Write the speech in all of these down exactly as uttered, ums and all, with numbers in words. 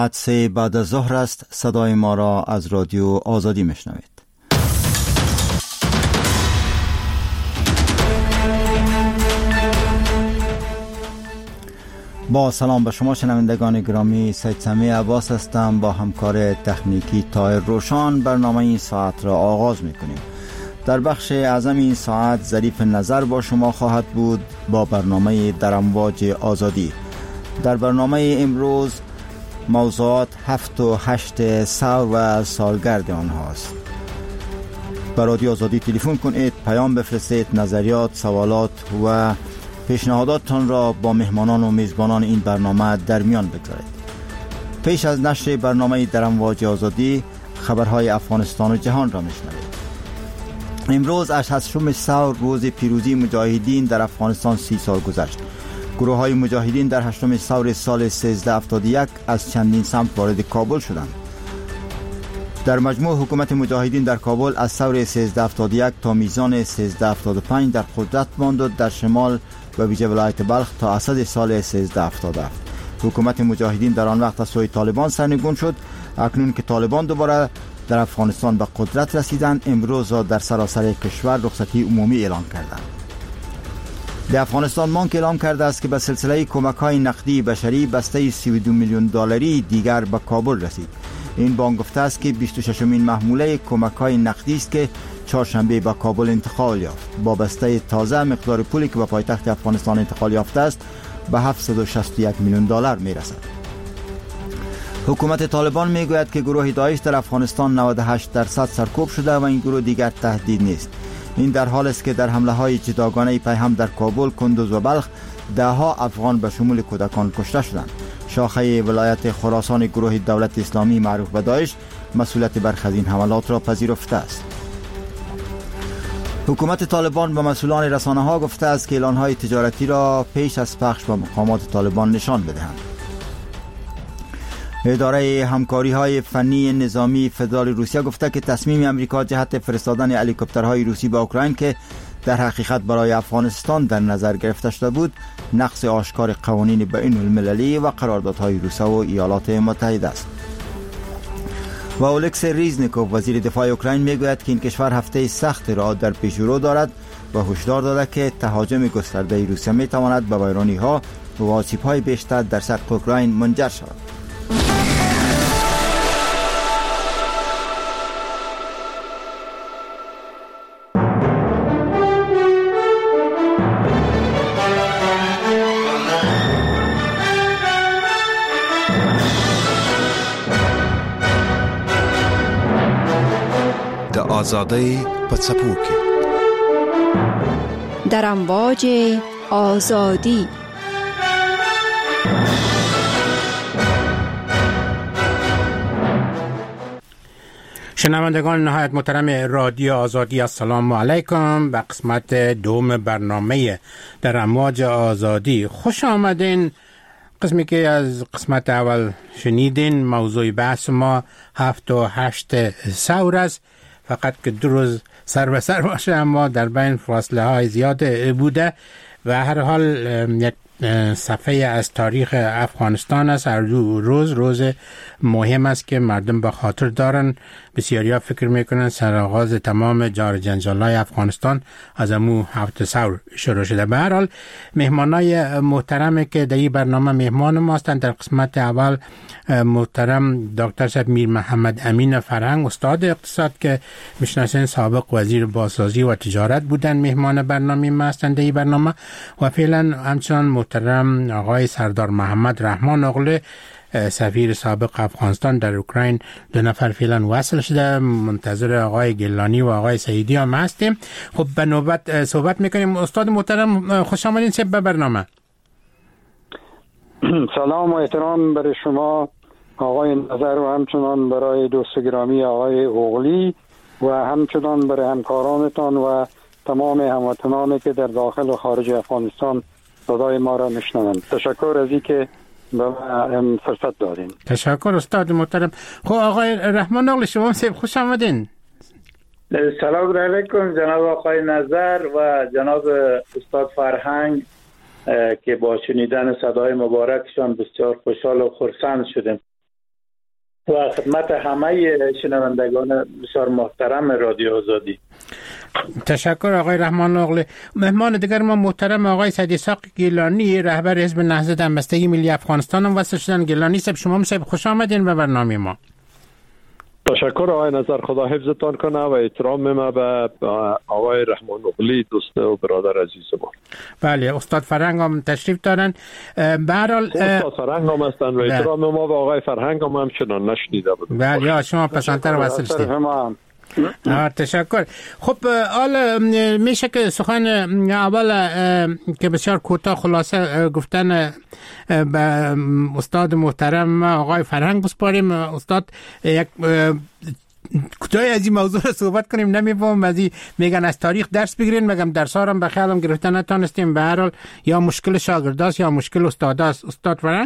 ساعت سه بعد از ظهر است. صدای ما را از رادیو آزادی میشنوید. با سلام به شما شنوندگان گرامی، سید سمیع عباس هستم. با همکار تکنیکی طاهر روشان برنامه این ساعت را آغاز میکنیم. در بخش اعظم این ساعت ظریف نظر با شما خواهد بود با برنامه در امواج آزادی. در برنامه امروز موضوعات هفت و هشت سال و سالگرد آنهاست. به رادیو آزادی تلفن کنید، پیام بفرستید، نظریات، سوالات و پیشنهاداتتان را با مهمانان و میزبانان این برنامه در میان بگذارید. پیش از نشر برنامه در امواج آزادی خبرهای افغانستان و جهان را میشنوید. امروز از هشتم سال روز پیروزی مجاهدین در افغانستان سی سال گذشت. گروه های مجاهدین در هشتم سال سال سیزده هفتاد و یک از چندین سمت وارد کابل شدند. در مجموع حکومت مجاهدین در کابل از سال سیزده هفتاد و یک تا میزان سیزده هفتاد و پنج در قدرت ماند و در شمال و ویژه ولایت بلخ تا اسد سال سیزده هفتاد و هفت. حکومت مجاهدین در آن وقت از سوی طالبان سرنگون شد. اکنون که طالبان دوباره در افغانستان به قدرت رسیدند، امروز در سراسر کشور رخصتی عمومی اعلان کردند. در افغانستان بانک اعلام کرده است که به سلسله کمک‌های نقدی بشری بسته سی و دو میلیون دلاری دیگر به کابل رسید. این بانک گفته است که بیست و ششمین محموله کمک‌های نقدی است که چهارشنبه به کابل انتقال یافت. با بسته تازه مقدار پولی که به پایتخت افغانستان انتقال یافته است به هفتصد و شصت و یک میلیون دلار میرسد. حکومت طالبان میگوید که گروه داعش در افغانستان نود و هشت درصد سرکوب شده و این گروه دیگر تهدید نیست. این در حالی است که در حمله های جداگانه پیهم در کابل، کندوز و بلخ ده ها افغان به شمول کودکان کشته شدند. شاخه ولایت خراسان گروه دولت اسلامی معروف به داعش مسئولیت برخی از این حملات را پذیرفته است. حکومت طالبان به مسئولان رسانه ها گفته است که اعلان های تجارتی را پیش از پخش به مقامات طالبان نشان بدهند. اداره همکاری های فنی نظامی فدرال روسیه گفته که تصمیم امریکا جهت فرستادن هلیکوپترهای روسی به اوکراین که در حقیقت برای افغانستان در نظر گرفته شده بود، نقض آشکار قوانین بین المللی و قراردادهای روسیه و ایالات متحده است. و اولکس ریزنیکوف وزیر دفاع اوکراین میگوید که این کشور هفته سخت را در پیش رو دارد و هشدار داده که تهاجم گسترده روسیه میتواند به ویرانی ها و آسیب های بیشتر در سطح اوکراین منجر شود. آزادی په څپو کې در امواج آزادی. شنوندگان نهایت محترم رادیو آزادی، السلام علیکم. به قسمت دوم برنامه در امواج آزادی خوش آمدین. قسمی که از قسمت اول شنیدین موضوع بحث ما هفت و هشت سور است، فقط که دو روز سر به سر باشه اما در بین فاصله های زیاد بوده و هر حال یک صفحه از تاریخ افغانستان است. هر روز روز مهم است که مردم به خاطر دارن. بسیاری ها فکر میکنن سرآغاز تمام جار جنجال‌های افغانستان از امو هفت سور شروع شده. به هر حال مهمانای محترم که در این برنامه مهمان ما هستند، در قسمت اول محترم دکتر صاحب میر محمد امین فرهنگ، استاد اقتصاد که میشناسین، سابق وزیر بازسازی و تجارت بودن، مهمان برنامه ما هستند در این برنامه. و فعلا همچنان محترم آقای سردار محمد رحمان اغلو، سفیر سابق افغانستان در اوکراین، دو نفر فعلا وصل شده. منتظر آقای گلانی و آقای سعیدی هم هستیم. خب به نوبت صحبت میکنیم. استاد محترم خوش آمدین به برنامه. سلام و احترام برای شما آقای نظر و همچنان برای دوست گرامی آقای اغلی و همچنان برای همکارانتان و تمام هموطنانی که در داخل و خارج افغانستان صدای ما را میشنوند. تشکر از اینکه به من فرصت دادین. تشکر استاد محترم. خب آقای رحمان اغلی، شما سیب خوش آمدین. سلام علیکم جناب آقای نظر و جناب استاد فرهنگ که با شنیدن صدای مبارکشان بسیار خوشحال و خرسند شدیم. و خدمت همه شنوندگان بسیار محترم رادیو آزادی. تشکر آقای رحمان اغلی. مهمان دیگر ما محترم آقای سید اسحاق گیلانی، رهبر حزب نهضت همبستگی ملی افغانستان هم وصل شدن. گیلانی صاحب، شما صاحب خوش آمدین به برنامه ما. تشکر آقای نظر، خدا حفظتان کنه و احترام ما به آقای رحمان اغلی دوست و برادر عزیز ما. بله، استاد فرهنگ هم تشریف دارن. به هر حال استاد فرهنگ هم هستن و احترام ما به آقای فرهنگ هم همچنان نشنیده بود. بله، یا شما پسندتر وصل شدید. تشکر. خب حالا میشه که سخن اول که بسیار کوتاه خلاصه گفتن به استاد محترم آقای فرهنگ بسپاریم. استاد یک کوتاه از این موضوع رو صحبت کنیم. نمیفهم از این میگن از تاریخ درس بگیرین، مگم درس ها رو به خیالم گرفتن نتونستیم. به هر حال یا مشکل شاگرداست یا مشکل استاداست. استاد فرهنگ.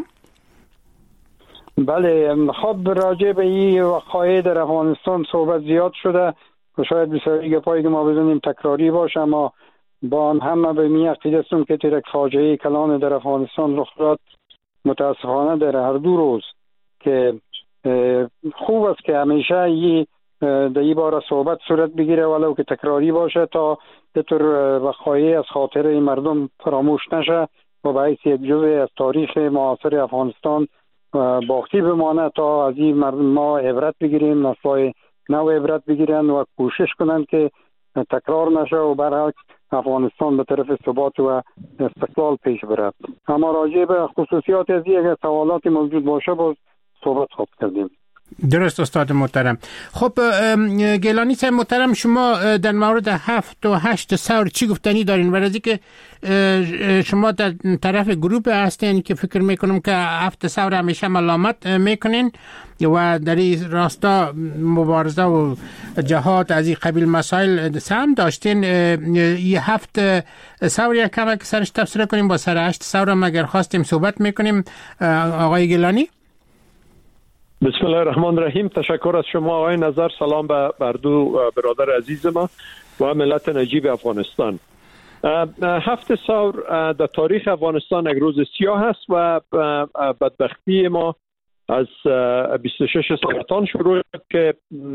بله، خب راجع به این وقایع در افغانستان صحبت زیاد شده و شاید بسیاری گپایی که ما بزنیم تکراری باشه، اما با همه به می عقیده هستم که ترک فاجعه کلان در افغانستان رخ داد. متاسفانه در هر دو روز که خوب است که همیشه این در این باره صحبت صورت بگیره ولو که تکراری باشه تا به طور وقایع از خاطر مردم فراموش نشه و به حیث یک جزء از تاریخ معاصر افغانستان باقی بمانه تا از این مردم ما عبرت بگیریم، نسل‌های نو عبرت بگیرن و کوشش کنن که تکرار نشه و برعکس افغانستان به طرف ثبات و استقلال پیش برد. اما راجع به خصوصیات از این اگر سوالات موجود باشه باز صحبت خواهد کردیم. درست استاد محترم. خب گیلانی صاحب محترم، شما در مورد هفت و هشت ثور چی گفتنی دارین؟ برای که شما در طرف گروه هستین که فکر میکنم که هفت ثور همیشه ملامت میکنین و در این راستا مبارزه و جهاد از این قبیل مسائل سهم داشتین. این هفت ثور یک کم که سرش تفسیر کنیم، با سر هشت ثور هم اگر خواستیم صحبت میکنیم. آقای گیلانی. بسم الله الرحمن الرحیم. تشکر از شما آقای نظر. سلام به بر دو برادر عزیز ما و ملت نجیب افغانستان. هفت ثور در تاریخ افغانستان یک روز سیاه است و بدبختی ما از بیست و شش سرطان شروع که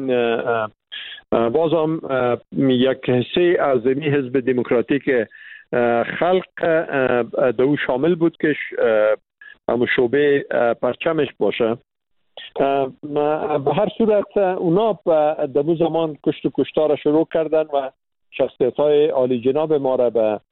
بازم یک حصه از می حزب دموکراتیک خلق دو شامل بود که همون شعبه پرچمش باشه. به هر صورت اونا در دو زمان کشت و کشتار شروع کردن و شخصیت های عالی جناب ما را به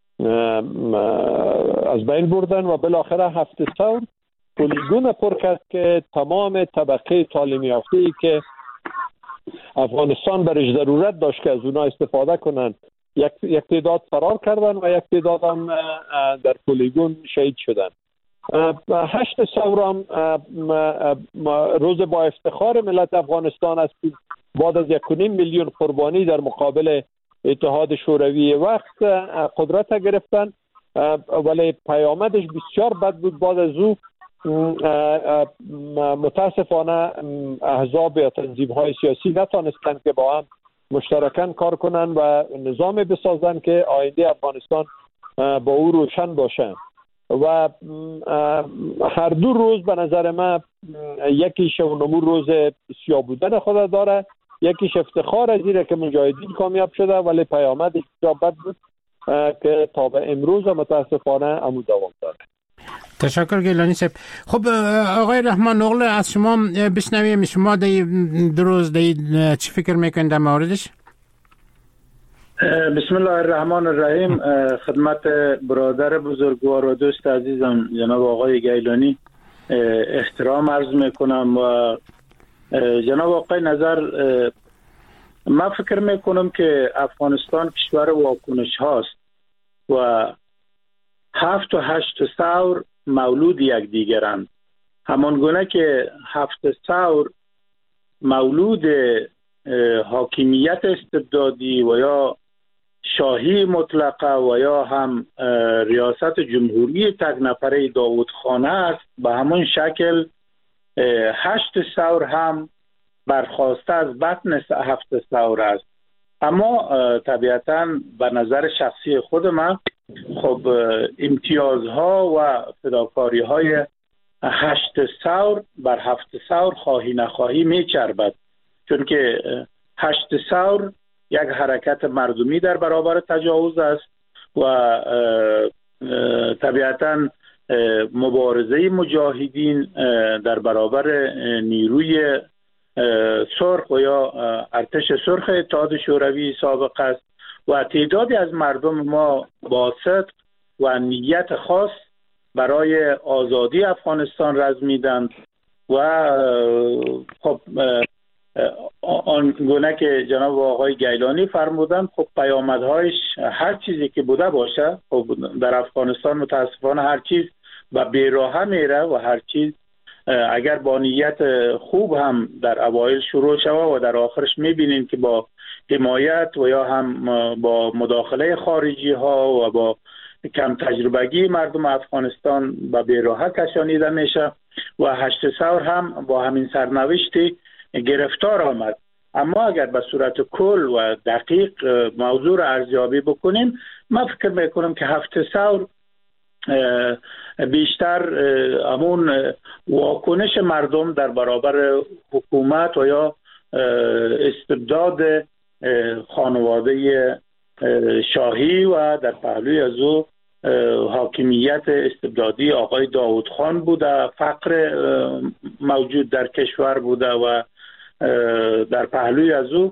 از بین بردن و بالاخره هفت ثور پلیگون پر کرد که تمام طبقه تعلیم یافته‌ای که افغانستان برش ضرورت داشت که از اونا استفاده کنن یک یک تعداد فرار کردن و یک تعداد هم در پلیگون شهید شدن. هشت ثور هم روز با افتخار ملت افغانستان است. بعد از یک و نیم میلیون قربانی در مقابل اتحاد شوروی وقت قدرت گرفتن، ولی پیامدش بسیار بد بود. بعد از او متاسفانه احزاب یا تنظیم‌های سیاسی نتانستند که با هم مشترکاً کار کنن و نظام بسازن که آینده افغانستان با او روشن باشه. و هر دو روز به نظر من یکیش اونمو روز سیاه بودن خود داره، یکیش افتخار از اینه که مجاهدین کامیاب شده، ولی پیامدش بسیار بد بود که تا به امروز متاسفانه امو دوام داره. تشکر گیلانی صاحب. خب آقای رحمان اغلی، از شما بشنویم شما در دو روز در چی فکر میکنید در موردش؟ بسم الله الرحمن الرحیم. خدمت برادر بزرگوار و دوست عزیزم جناب آقای گیلانی احترام عرض میکنم و جناب آقای نظر، من فکر میکنم که افغانستان کشور واکنش هاست و هفت و هشت ثور مولود یک دیگرند. همان گونه که هفت ثور مولود حاکمیت استبدادی و یا شاهی مطلقه و یا هم ریاست جمهوری تک نفره داوود خانه است، به همون شکل هشت ثور هم برخواسته از بطن هفت ثور است. اما طبیعتاً به نظر شخصی خود من خب امتیازها و فداکاری‌های هشت ثور بر هفت ثور خواهی نخواهی میچربد، چون که هشت ثور یک حرکت مردمی در برابر تجاوز است و طبیعتاً مبارزه مجاهدین در برابر نیروی سرخ و یا ارتش سرخ اتحاد شوروی سابق است و تعدادی از مردم ما با صدق و نیت خاص برای آزادی افغانستان رزمیدند و خب آن گونه که جناب آقای گیلانی فرمودند، خب پیامدهایش هر چیزی که بوده باشه، خب در افغانستان متاسفانه هر چیز و بیراهه میره و هر چیز اگر با نیت خوب هم در اوایل شروع شود و در آخرش میبینیم که با حمایت و یا هم با مداخله خارجی ها و با کم تجربگی مردم افغانستان به بیراهه کشانیده میشه و هشت ثور هم با همین سرنوشتی گرفتار آمد. اما اگر به صورت کل و دقیق موضوع را ارزیابی بکنیم، من فکر میکنم که هفت ثور بیشتر همون واکنش مردم در برابر حکومت و یا استبداد خانواده شاهی و در پهلوی از او حاکمیت استبدادی آقای داود خان بوده، فقر موجود در کشور بوده و در پهلوی از او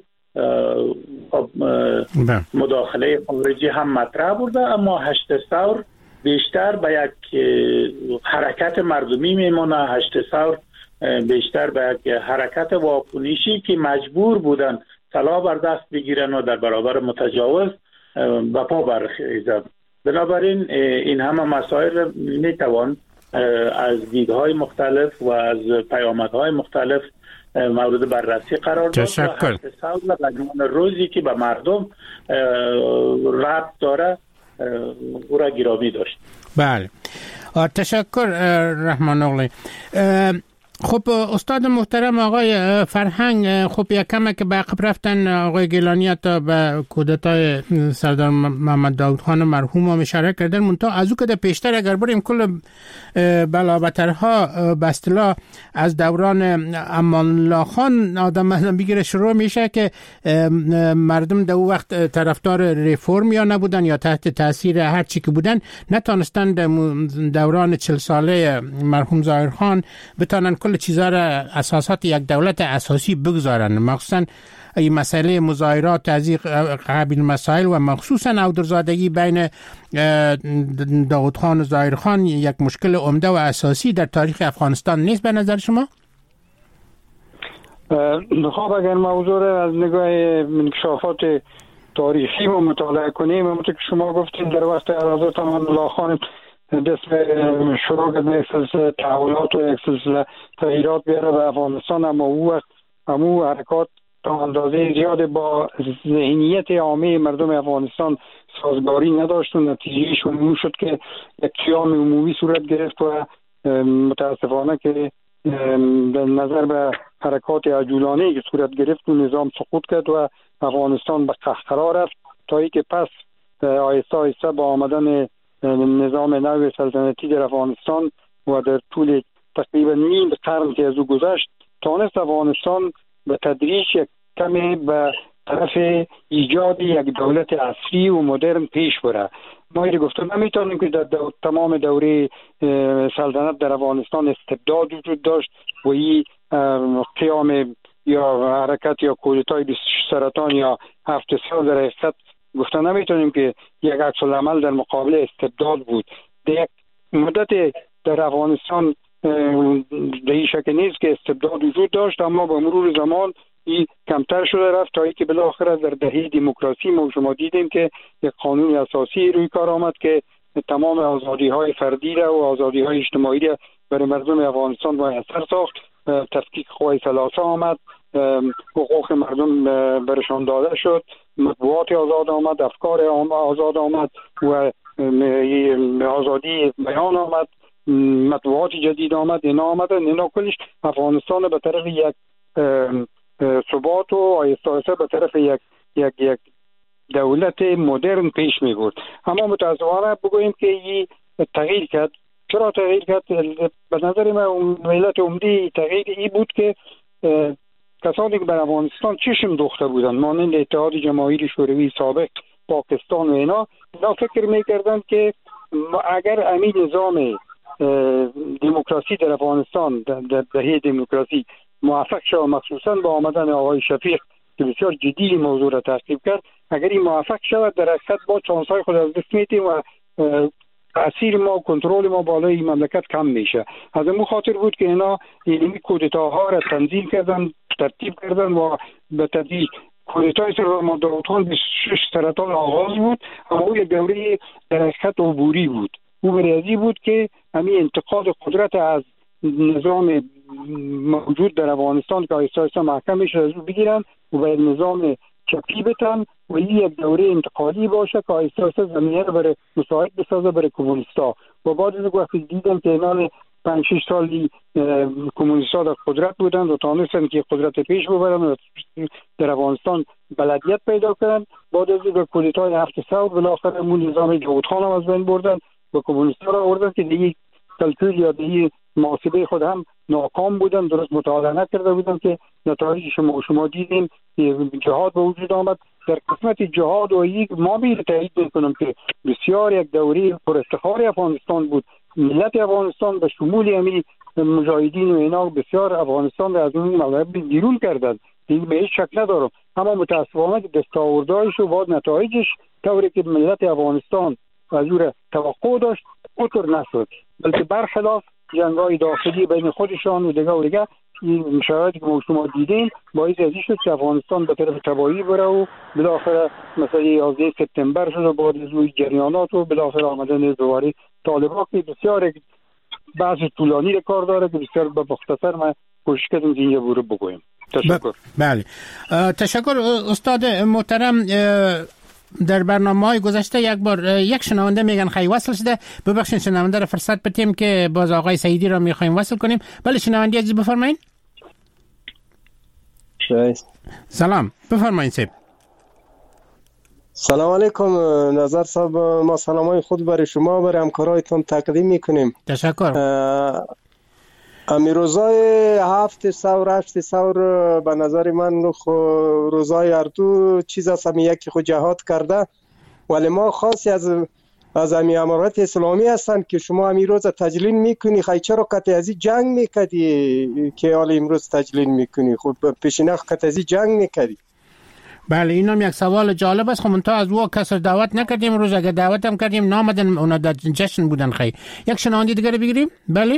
مداخله خارجی هم مطرح بوده. اما هشت ثور بیشتر به یک حرکت مردمی میمونه، هشت ثور بیشتر به یک حرکت واکنشی که مجبور بودن سلاح بر دست بگیرن و در برابر متجاوز به پا برخیزن. بنابراین این همه مسائل میتوان از دیدهای مختلف و از پیامدهای مختلف مورد بررسی قرار داد. تشکر. و لگان روزی که به مردم ربط داره او را گرامی داشت. بله، تشکر رحمان اغلی. خب استاد محترم آقای فرهنگ، خب یک کمه که به عقب رفتن آقای گیلانی تا به کودتای سردار محمد داود خان مرحوم هم اشاره کردن، منتها از او که در پیشتر اگر بریم کل بلابترها به اصطلاح از دوران امان الله خان آدم بگیره شروع میشه که مردم در او وقت طرفدار ریفورم یا نبودن یا تحت تاثیر هر چی که بودن، نتانستند دوران چل ساله مرحوم ظاهر خان بتانن کل چیزا را اساسات یک دولت اساسی بگذارن، مخصوصا این مسئله مظاهرات از این قبیل مسائل و مخصوصا اودرزادگی بین داود خان و ظاهر خان یک مشکل عمده و اساسی در تاریخ افغانستان نیست به نظر شما؟ خب اگر موضوع را از نگاه انکشافات تاریخی و مطالعه کنیم، همونطور که شما گفتید در وقت حضرت امان الله خان دست شروع کرد یک سلسله تحولات و یک سلسله تغییرات بیاره به افغانستان، اما او وقت همو حرکات تا اندازه زیاد با ذهنیت عامه مردم افغانستان سازگاری نداشت و نتیجهش اون شد که یک قیام عمومی صورت گرفت و متاسفانه که نظر به حرکات عجولانه که صورت گرفت و نظام سقوط کرد و افغانستان به قهقرا رفت تا ای که پس آهسته آهسته با آمدن نظام نو سلطنتی در افغانستان و در طول تقریبا نیم قرن که از او گذشت تانست افغانستان به تدریج یک کمی به طرف ایجاد یک دولت عصری و مدرن پیش بره. ما این گفتم نمیتونیم که در دو... تمام دوره سلطنت در افغانستان استبداد وجود داشت و این قیام یا حرکت یا کودتای سرطان یا هفت سال در حقیقت گفتن نمیتونیم که یک عکس العمل در مقابل استبداد بود. در یک مدت در افغانستان در این شک نیست که استبداد وجود داشت، اما با مرور زمان این کمتر شده رفت تا اینکه بالاخره در دهه دموکراسی ما شما دیدیم که یک قانون اساسی روی کار آمد که تمام آزادی های فردی را و آزادی های اجتماعی را برای مردم افغانستان میسر ساخت. تفکیک قوای ثلاثه آمد، حقوق مردم برشان داده شد، مطبوعات آزاد آمد، افکار آزاد آمد و آزادی بیان آمد، مطبوعات جدید آمد. اینا آمدن، اینا کلش افغانستان به طرف یک ثبات و آهسته آهسته به طرف یک یک یک دولت مدرن پیش می برد. اما متاسفانه بگوییم که این تغییر کرد چرا تغییر کرد؟ به نظر من ملت عمده تغییر ای بود که کسانی که بر افغانستان چشم دوخته بودند، مانند اتحاد جماهیر شوروی سابق، پاکستان و اینا اینا فکر میکردند که اگر همین نظام دموکراسی در افغانستان در دهه دموکراسی موفق شد، مخصوصا با آمدن آقای شفیق که بسیار جدی موضوع را تعقیب کرد، اگر این موفق شود در حقیقت با چانس‌های خود از دست میدیم و تاثیر ما و کنترل ما بالای این مملکت کم میشه. از این خاطر بود که اینا این کودتاها را تنظیم کردن، ترتیب کردن و به تدریج کودتای سرور داوودخان بیست و شش سرطان آغاز بود، اما او یک دوره در حقیقت عبوری بود. او بریازی بود که همین انتقاد قدرت از نظام موجود در افغانستان که آیسته آیسته محکم میشه از او بگیرن و به نظام چپی بتن و این یک دوره انتقالی باشه که آیسته آیسته زمینه رو برای مساعد بسازه برای کمونیستا. و بعد از وقتی دیدن که اینا پنج شش سالی کمونیستا در قدرت بودند و تانستن که قدرت پیش ببرن و در افغانستان بلدیت پیدا کردن، بعد از این کودتای هفت ثور بالاخره اون نظام داوودخان هم از بین بردن و کمونیستا را آوردن که دیگه کلکول یا دیگه محاسبه خود هم ناکام بودن، درست مطالعه نکرده بودن که نتایج شما شما دیدیم جهاد به وجود آمد. در قسمت جهاد و یک ما بیر تایید میکنم که بسیار یک دوره پر افتخار افغانستان بود. ملت افغانستان به شمول امی مجاهدین و اینا بسیار افغانستان را از اون ملت بیرون کردند، دیگه به هیچ شک ندارم. اما متاسفانه که دستاوردهایش و بعد نتایجش طوری که ملت افغانستان از اون توقع داشت اونطور نشد، بلکه برخلاف جنگ‌های داخلی بین خودشان و دیگه و دیگه این شرایطی که ما شما دیدیم باعث ازی شد که افغانستان به طرف تباهی بره و بالاخره مثلا یازده سپتامبر شد و بعد از اون جریانات و بالاخره آمدن دوباره طالبان که بسیار بحث طولانی را کار داره که بسیار به مختصر من کوشش کردم اینجا برو بگویم. تشکر. بله تشکر استاد محترم. در برنامه‌های گذشته یک بار یک شنونده میگن خیلی وصل شده، ببخشید شنونده را فرصت بدیم که باز آقای سعیدی را میخوایم وصل کنیم. بله شنونده عزیز بفرمایید. سلام بفرمایید سید. سلام علیکم نظر صاحب، ما سلامای خود برای شما برای همکارایتان تقدیم میکنیم. تشکر. امی روزای هفت سور هشت سور به نظر من روزای هر دو چیز است، همی یکی خود جهاد کرده، ولی ما خاصی از از امی امارات اسلامی هستند که شما امی روز تجلیل میکنی، خیلی چرا کتی ازی جنگ میکدی که حال امروز تجلیل میکنی؟ خب پیشینه کتی ازی جنگ میکدی. بله اینم یک سوال جالب است. خب من تا از او کسر دعوت نکردیم، امروز اگه دعوت هم کردیم نامدن، اونا در جشن بودن. خیلی یک شنونده دیگر بگیریم. بله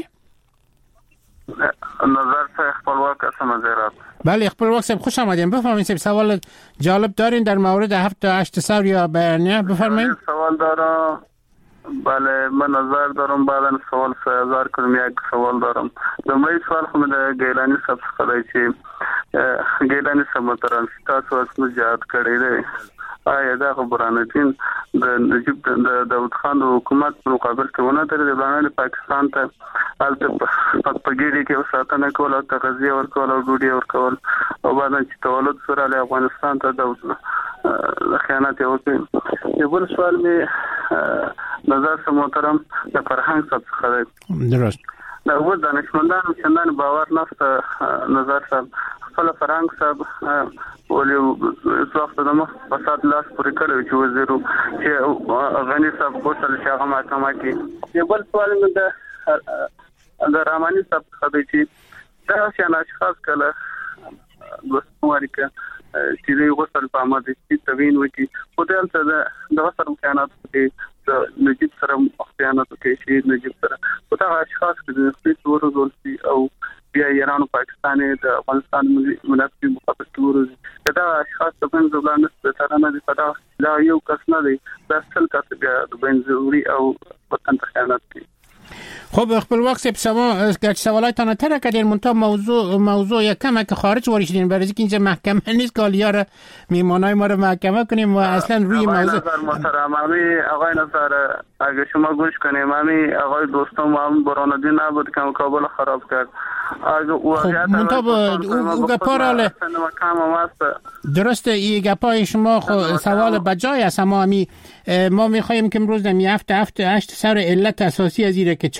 نظر سے خپلواک اسم زیرات. بله خپلواک صاحب خوش آمدین. بفرمایید صاحب سوال جالب دارین در مورد هفت تا هشت سور یا بیانیه؟ بفرمایید. سوال دارم. بله من نظر دارم بعدا سوال سه هزار کنم. یک سوال دارم. دومی سوال خو د ګیلانی صاحب څخه دی چې ګیلانی صاحب محترم تاسو اسمه جهاد کړی دی، آیا دا برهانالدین د نجیب د داود خان د حکومت په مقابل کې ونه درې د بنان پاکستان ته الته په ګیری کې وساتنه کول او تغذیه ورکول او ډوډۍ ورکول او بعد چې تولد سره له افغانستان ته د خیانت وکړي. یو بل سوال می نظر سره محترم د فرهنګ صاحب څخه دی. درست. دا و دانشمندانو چندان باور نشته نظر صاحب خپل فرهنګ صاحب ولې اس وخت د مخ فساد لاس پورې کړو چې وزیرو چې غنی صاحب کوتل چې هغه محکمه کې. یو بل سوال مې د د رامانی صاحب څخه دی چې دا چې اشخاص کله دوستماري کې چې دوی غوښتل په اماده چې توین وکي په دې څه د د وسر امکانات کې د نجیب سره امکانات کې چې نجیب سره په دا اشخاص کې د خپل ورزول سي او بیا ایران او پاکستان د افغانستان ملت په مقابل کې ورزي دا اشخاص د بن زولان ستاره نه دي، دا لا یو کس نه دی، دا څل کس بیا د بن زوري او وطن ته خیانت کوي. خب خپلواک صاحب شما گرچه سوالایتان تر کردین منتها موضوع موضوع یکم که خارج وارد شدین برای اینکه اینجا محکمه نیست که حالا را میمانای ما رو محکمه کنیم و اصلا روی موضوع محترم امی آقای نصر اگه شما گوش کنیم امی آقای دوستم هم برهانالدین نبود که کابل خراب کرد. خب منتها او گپاراله درسته ای گپای شما سوال بجای است، اما امی ما میخواییم که امروز نمی هفته هفته هشت سر علت اساسی از ایره که چرا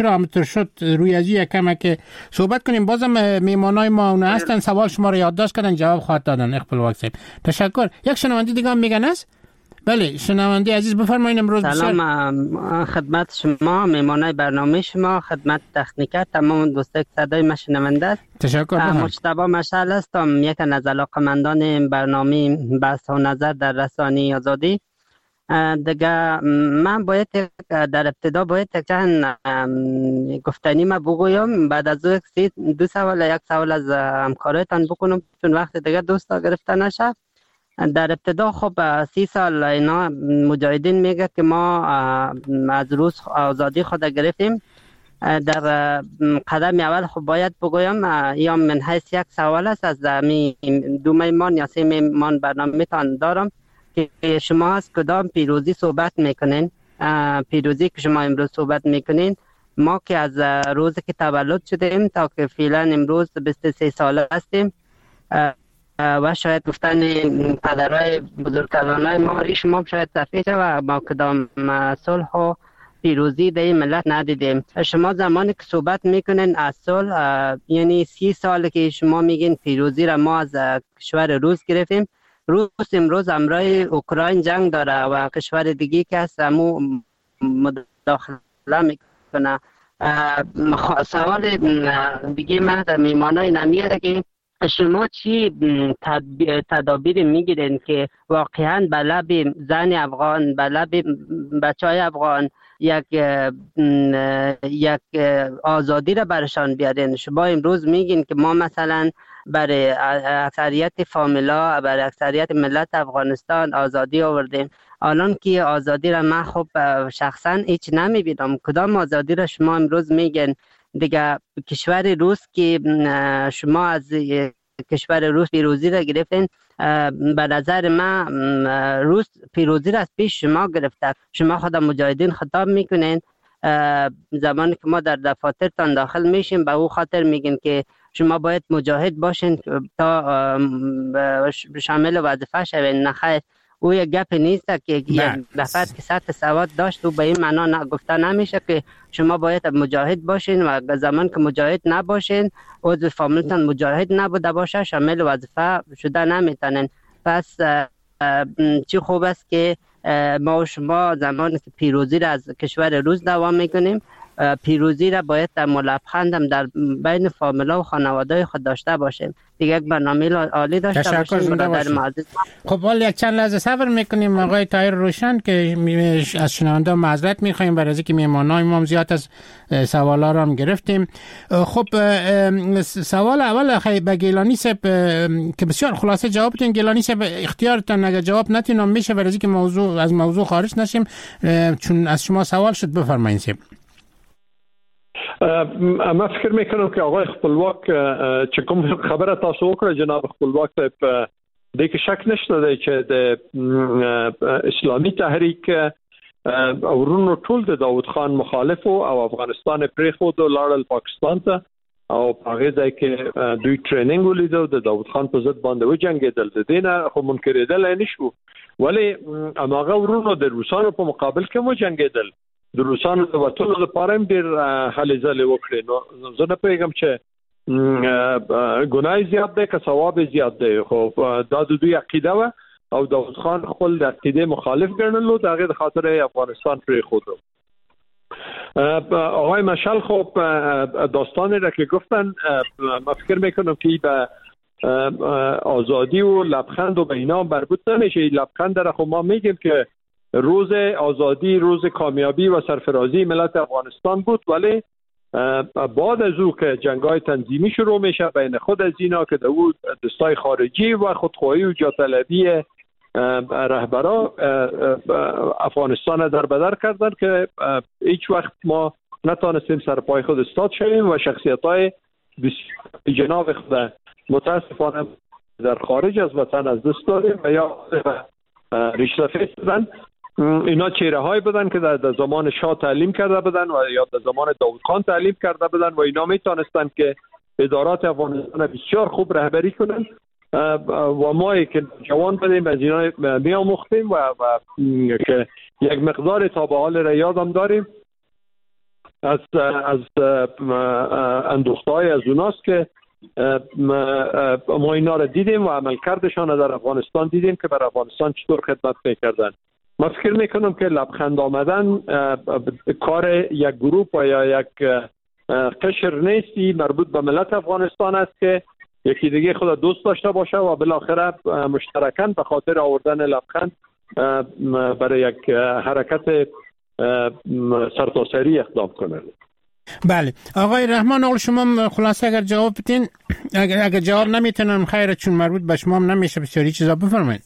چرا آمتر شد روی از یک کمه که صحبت کنیم. بازم میمانای ما اون هستن سوال شما رو یادداشت کردن جواب خواهد دادن. اقبال واکسیم تشکر. یک شنونده دیگه هم میگن است. بله شنونده عزیز بفرمایید. امروز سلام خدمت شما میمانای برنامه شما، خدمت تکنیکر، تمام دوستان که صدای ما شنونده است. تشکر. مجتبی مشعل هستم، یک از علاقه‌مندان برنامه بحث و نظر در رسانه آزادی. دیگه من باید در ابتدا باید چند گفتنی ما بگویم، بعد از دو سوال یک سوال از همکارایتان بکنم چون وقت دیگه دوستا گرفته نشه. در ابتدا خب سی سال اینا مجاهدین میگه که ما از روز آزادی خود گرفتیم. در قدم اول خب باید بگویم یا من حیث یک سوال است از دو میمان یا سه میمان برنامه تان دارم که شما از کدام پیروزی صحبت میکنین؟ پیروزی که شما امروز صحبت میکنین، ما که از روز که تولد شدیم تا که فعلا امروز بیست و سه ساله هستیم و شاید گفتن پدرای بزرگترانای ما ریش ما شاید صفحه و ما کدام صلح و پیروزی در این ملت ندیدیم. شما زمانی که صحبت میکنین از صلح، یعنی سی سال که شما میگین پیروزی را ما از کشور روس گرفتیم، روس امروز همراه اوکراین جنگ داره و کشور دیگه که هست همو مداخله میکنه. سوال دیگه من در میمانای نمیاره که شما چی تدابیر میگیرین که واقعا به لب زن افغان، به لب بچه های افغان یک یک آزادی را برشان بیارین؟ شما امروز میگین که ما مثلا برای اکثریت فامیلا، برای اکثریت ملت افغانستان آزادی آوردیم. الان که آزادی را من خب شخصا هیچ نمیبینم. کدام آزادی را شما امروز میگین؟ دیگه کشور روس که شما از کشور روس پیروزی را گرفتین، به نظر من روس پیروزی را از پیش شما گرفته. شما خود مجاهدین خطاب میکنین، زمانی که ما در دفاترتان داخل میشیم به او خاطر میگین که شما باید مجاهد باشین تا شامل وظیفه شوین. نخیر، او یک گپ نیست که یک نفر که سطح سواد داشت و به این معنا گفته نمیشه که شما باید مجاهد باشین و زمان که مجاهد نباشین عضو فامیلتان مجاهد نبوده باشه شامل وظیفه شده نمیتونین. پس چی خوب است که ما و شما زمانی که پیروزی را از کشور روس دوام میکنیم، پیروزی را باید در ملبخند هم در بین فامیلا و خانواده خود داشته باشیم. دیگه یک برنامه عالی داشته باشیم. خب حالا یک چند لحظه صبر میکنیم آقای طاهر روشن که از شنونده معذرت میخوایم برای اینکه میهمانای ما زیاد از سوالا رو هم گرفتیم. خب سوال اول خیلی به گیلانی صاحب که بسیار خلاصه جواب بدین. گیلانی صاحب اختیارتان، اگه جواب ندین میشه برای اینکه موضوع از موضوع خارج نشیم چون از شما سوال شد. بفرمایید صاحب. ما فکر میکنم که آقای خپلواک چې کوم خبره تاسو وکړه جناب خپلواک صاحب د کې شک نشته دی چې د اسلامي تحریک ورونو ټول د داود خان مخالف او افغانستان پریخود او لاړل پاکستان ته او په هغه ځای کې دوی ټریننګ ولیدو د داود خان په ضد باندې وجنګېدل. د دینه خو منکرېدل نه شو، ولی هغه ورونو د روسانو په مقابل کې وجنګېدل. د روسانو د وټولو لپاره هم ډېر هلې ځلې وکړې. نو زه نه پوهېږم چې ګناه زیات دی که ثواب زیات دی، خو دا د دوی عقیده وه او داود خان خپل د عقیدې مخالف ګڼلو، د هغې د خاطر افغانستان پرېښودو. آقای مشعل خب داستانی را که گفتن من فکر میکنم که به آزادی و لبخند و به اینا مربوط نمیشه. لبخند را خب ما میگیم که روز آزادی روز کامیابی و سرفرازی ملت افغانستان بود، ولی بعد از او که جنگ‌های تنظیمی شروع میشه بین خود از اینا که دو دستای خارجی و خودخواهی و جاطلبی رهبرا افغانستان در بدر کردن که هیچ وقت ما نتانستیم سر پای خود استاد شویم و شخصیت‌های جناب خود متاسفانه در خارج از وطن از دست دادیم و یا ریشتفیت بودن. اینا چهره های بودن که در زمان شاه تعلیم کرده بودن و یا در زمان داود خان تعلیم کرده بودن و اینا میتونستن که ادارات افغانستان بسیار خوب رهبری کنن و ما که جوان بودیم از اینا می آموختیم و, و که یک مقدار تا به حال را یادم داریم. از از اندوختهای از اوناست که ما اینا را دیدیم و عملکردشان در افغانستان دیدیم که بر افغانستان چطور خدمت میکردن. من فکر میکنم که لبخند آمدن کار یک گروه و یا یک قشر نیستی، مربوط به ملت افغانستان است که یکی دیگه خود دوست داشته باشه و بالاخره مشترکاً به خاطر آوردن لبخند برای یک حرکت سرتاسری اقدام کنند. بله آقای رحمان آقل شما خلاصه اگر جواب بدین، اگر, اگر جواب نمیتونم خیره چون مربوط به شما هم نمیشه بسیاری چیزا بفرمایید.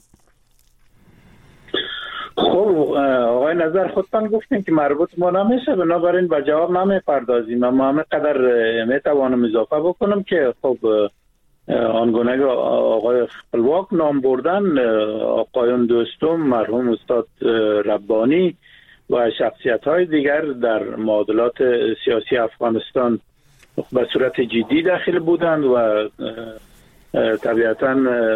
خب آقای نظر خودتان گفتین که مربوط ما نمیشه، بنابراین به جواب نمیپردازیم. اما همه قدر میتوانم اضافه بکنم که خب آنگونه که آقای خپلواک نام بردن، آقایان دوستم مرحوم استاد ربانی و شخصیت های دیگر در معادلات سیاسی افغانستان به صورت جدی داخل بودند و طبیعتا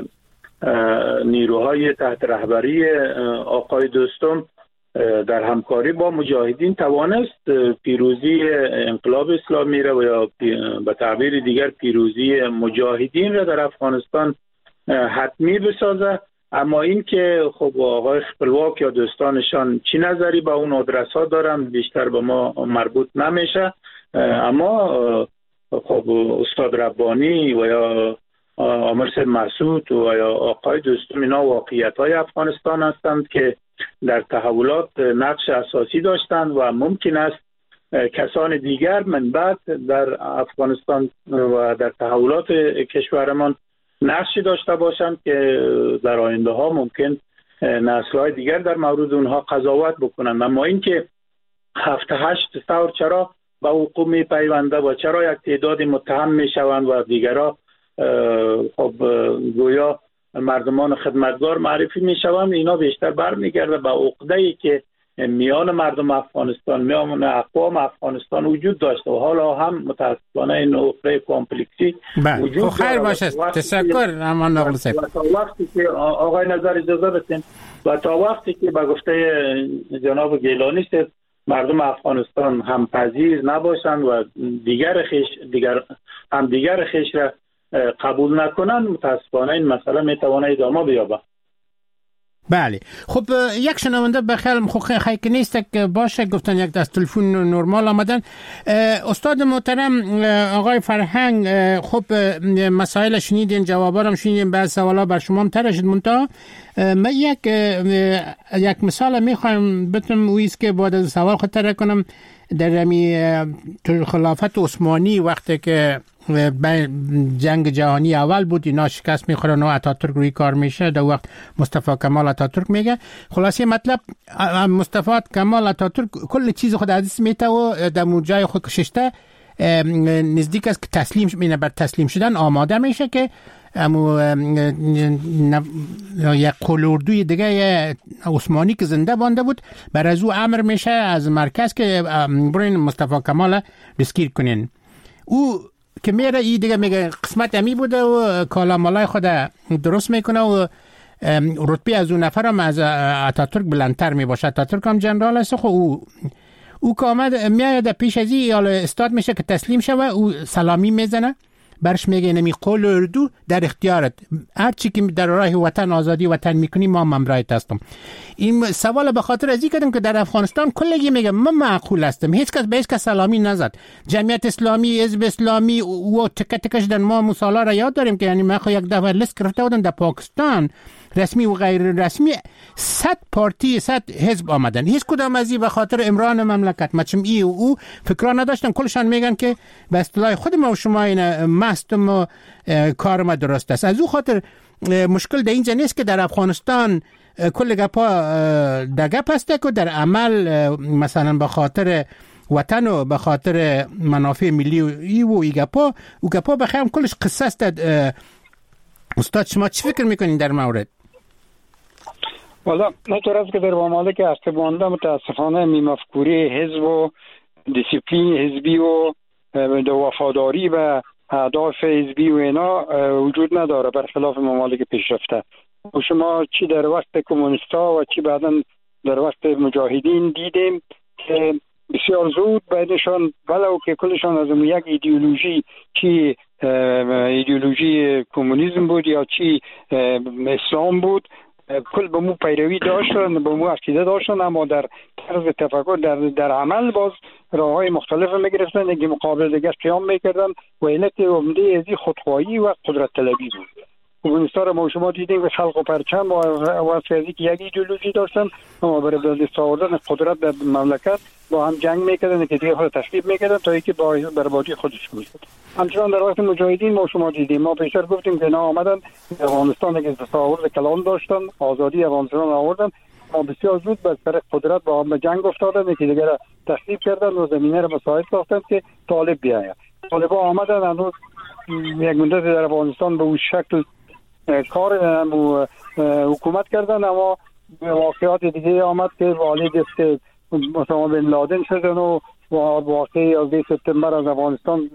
نیروهای تحت رهبری آقای دوستم در همکاری با مجاهدین توانست پیروزی انقلاب اسلامی را و یا به تعبیر دیگر پیروزی مجاهدین را در افغانستان حتمی بسازه. اما این که خب آقای خپلواک یا دوستانشان چی نظری به اون آدرس ها دارن بیشتر به ما مربوط نمیشه. اما خب استاد ربانی و یا عامر سید مسعود و یا آقای دوستم اینا واقعیت های افغانستان هستند که در تحولات نقش اساسی داشتند و ممکن است کسان دیگر من بعد در افغانستان و در تحولات کشورمان نقشی داشته باشند که در آینده ها ممکن نسل‌های دیگر در مورد اونها قضاوت بکنند. اما اینکه هفت هشت ثور چرا به حقوق می پیونده و چرا یک تعداد متهم می شوند و دیگرها خب گویا مردمان خدمتگار معرفی می شوند، اینا بیشتر برمیگرده به عقده‌ای که میان مردم افغانستان، میان اقوام افغانستان وجود داشته و حالا هم متاسفانه این عقده کامپلکسی وجود داره. خیر باشه، تشکر رحمان آقل صاحب. تا وقتی که آقای نظر اجازه بدین و تا وقتی که به گفته جناب گیلانی است مردم افغانستان هم پذیر نباشند و دیگر خیش دیگر هم دیگر خیش را قبول نکنند، متاسفانه این مسئله میتونه ادامه بیابه. بله خب یک شنونده بخیر خو خیلی که نیست که باشه گفتن یک دست تلفن نرمال آمدن. استاد محترم آقای فرهنگ، خب مسائل شنیدین، جوابا هم شنیدین، بعض سوالا بر شما هم طرح شد. منتها من یک یک مثال میخوایم بتونم ویست که بعد از سوال خود طرح کنم. در امی خلافت عثمانی وقتی که جنگ جهانی اول بود اینا شکست میخورن و اتاتورک روی کار میشه، در وقت مصطفی کمال اتاتورک میگه خلاصه مطلب مصطفی کمال اتاتورک کل چیز خود عزیز میته و در جای خود کششته نزدیک است که تسلیم مینه بر تسلیم شدن آماده میشه که امو یک قلوردوی دیگه عثمانی که زنده بانده بود بر از او امر میشه از مرکز که برین مصطفی کمال دستگیر کنین. او که میره ای دیگه میگه قسمت امی بوده و کالا مالای خود درست میکنه و رتبه از اون نفر هم از اتاتورک بلندتر میباشه. اتاتورک هم جنرال است. خب او او که آمد میاد پیش از این حالا استاد میشه که تسلیم شه و او سلامی میزنه برش میگه نمی قول اردو در اختیارت، هر چی که در راه وطن آزادی وطن میکنی ما ممرایت هستم. این سوال به خاطر از این کردم که در افغانستان کلگی میگه من معقول هستم، هیچ کس به هیچ کس سلامی نزد. جمعیت اسلامی، حزب اسلامی و تک تکش در ما مسالا را یاد داریم که یعنی من خو یک دفعه لیست گرفته بودم در پاکستان رسمی و غیر رسمی صد پارتی صد حزب آمدن، هیچ کدام از این به خاطر امران مملکت مچم ای و او فکر نداشتن. کلشان میگن که به اصطلاح خود ما و شما این مستم و کار ما درست است. از او خاطر مشکل در اینجا نیست که در افغانستان کل گپا در گپ هسته که در عمل مثلا به خاطر وطن و به خاطر منافع ملی و ای و ای گپا و گپا بخیرم کلش قصه است. استاد شما چی فکر میکنین در مورد؟ والا نطور است که در ممالک هسته‌بانده متاسفانه میمفکوری حزب و دیسیپلین حزبی و وفاداری و اهداف حزبی و اینا وجود نداره برخلاف ممالک پیشرفته. و شما چی در وقت کمونیستا و چی بعدا در وقت مجاهدین دیدیم که بسیار زود بینشان ولو که کلشان از یک ایدئولوژی چی ایدئولوژی کمونیسم بود یا چی اسلام بود کل به مو پیروی داشتن، به مو عقیده داشتن، اما در طرز تفکر در در عمل باز راههای مختلف میگرفتن، یکی مقابل دیگر قیام میکردن و علت عمده ازی خودخواهی و قدرت طلبی بود. کمونیست‌ها را ما شما دیدیم که خلق و پرچم و واسه که یک ایدئولوژی داشتن، اما برای به دست آوردن قدرت در مملکت با هم جنگ میکردن که دیگه خود تخریب میکردن تا اینکه با بربادی خودش میشد. همچنان در وقت مجاهدین ما شما دیدیم، ما پیشتر گفتیم که اینا آمدن افغانستان که دست آورد کلان داشتن، آزادی افغانستان آوردن، اما بسیار زود به سر قدرت با هم جنگ افتادن که دیگه تخریب کردن و زمینه را مساعد ساختن که طالب بیاید. طالبا آمدن هنوز یک مدت در افغانستان به اون شکل کار حکومت کردن، اما واقعات دیگه آمد که والی دست مثلا بن لادن شدن و واقعی از سپتامبر از افغانستان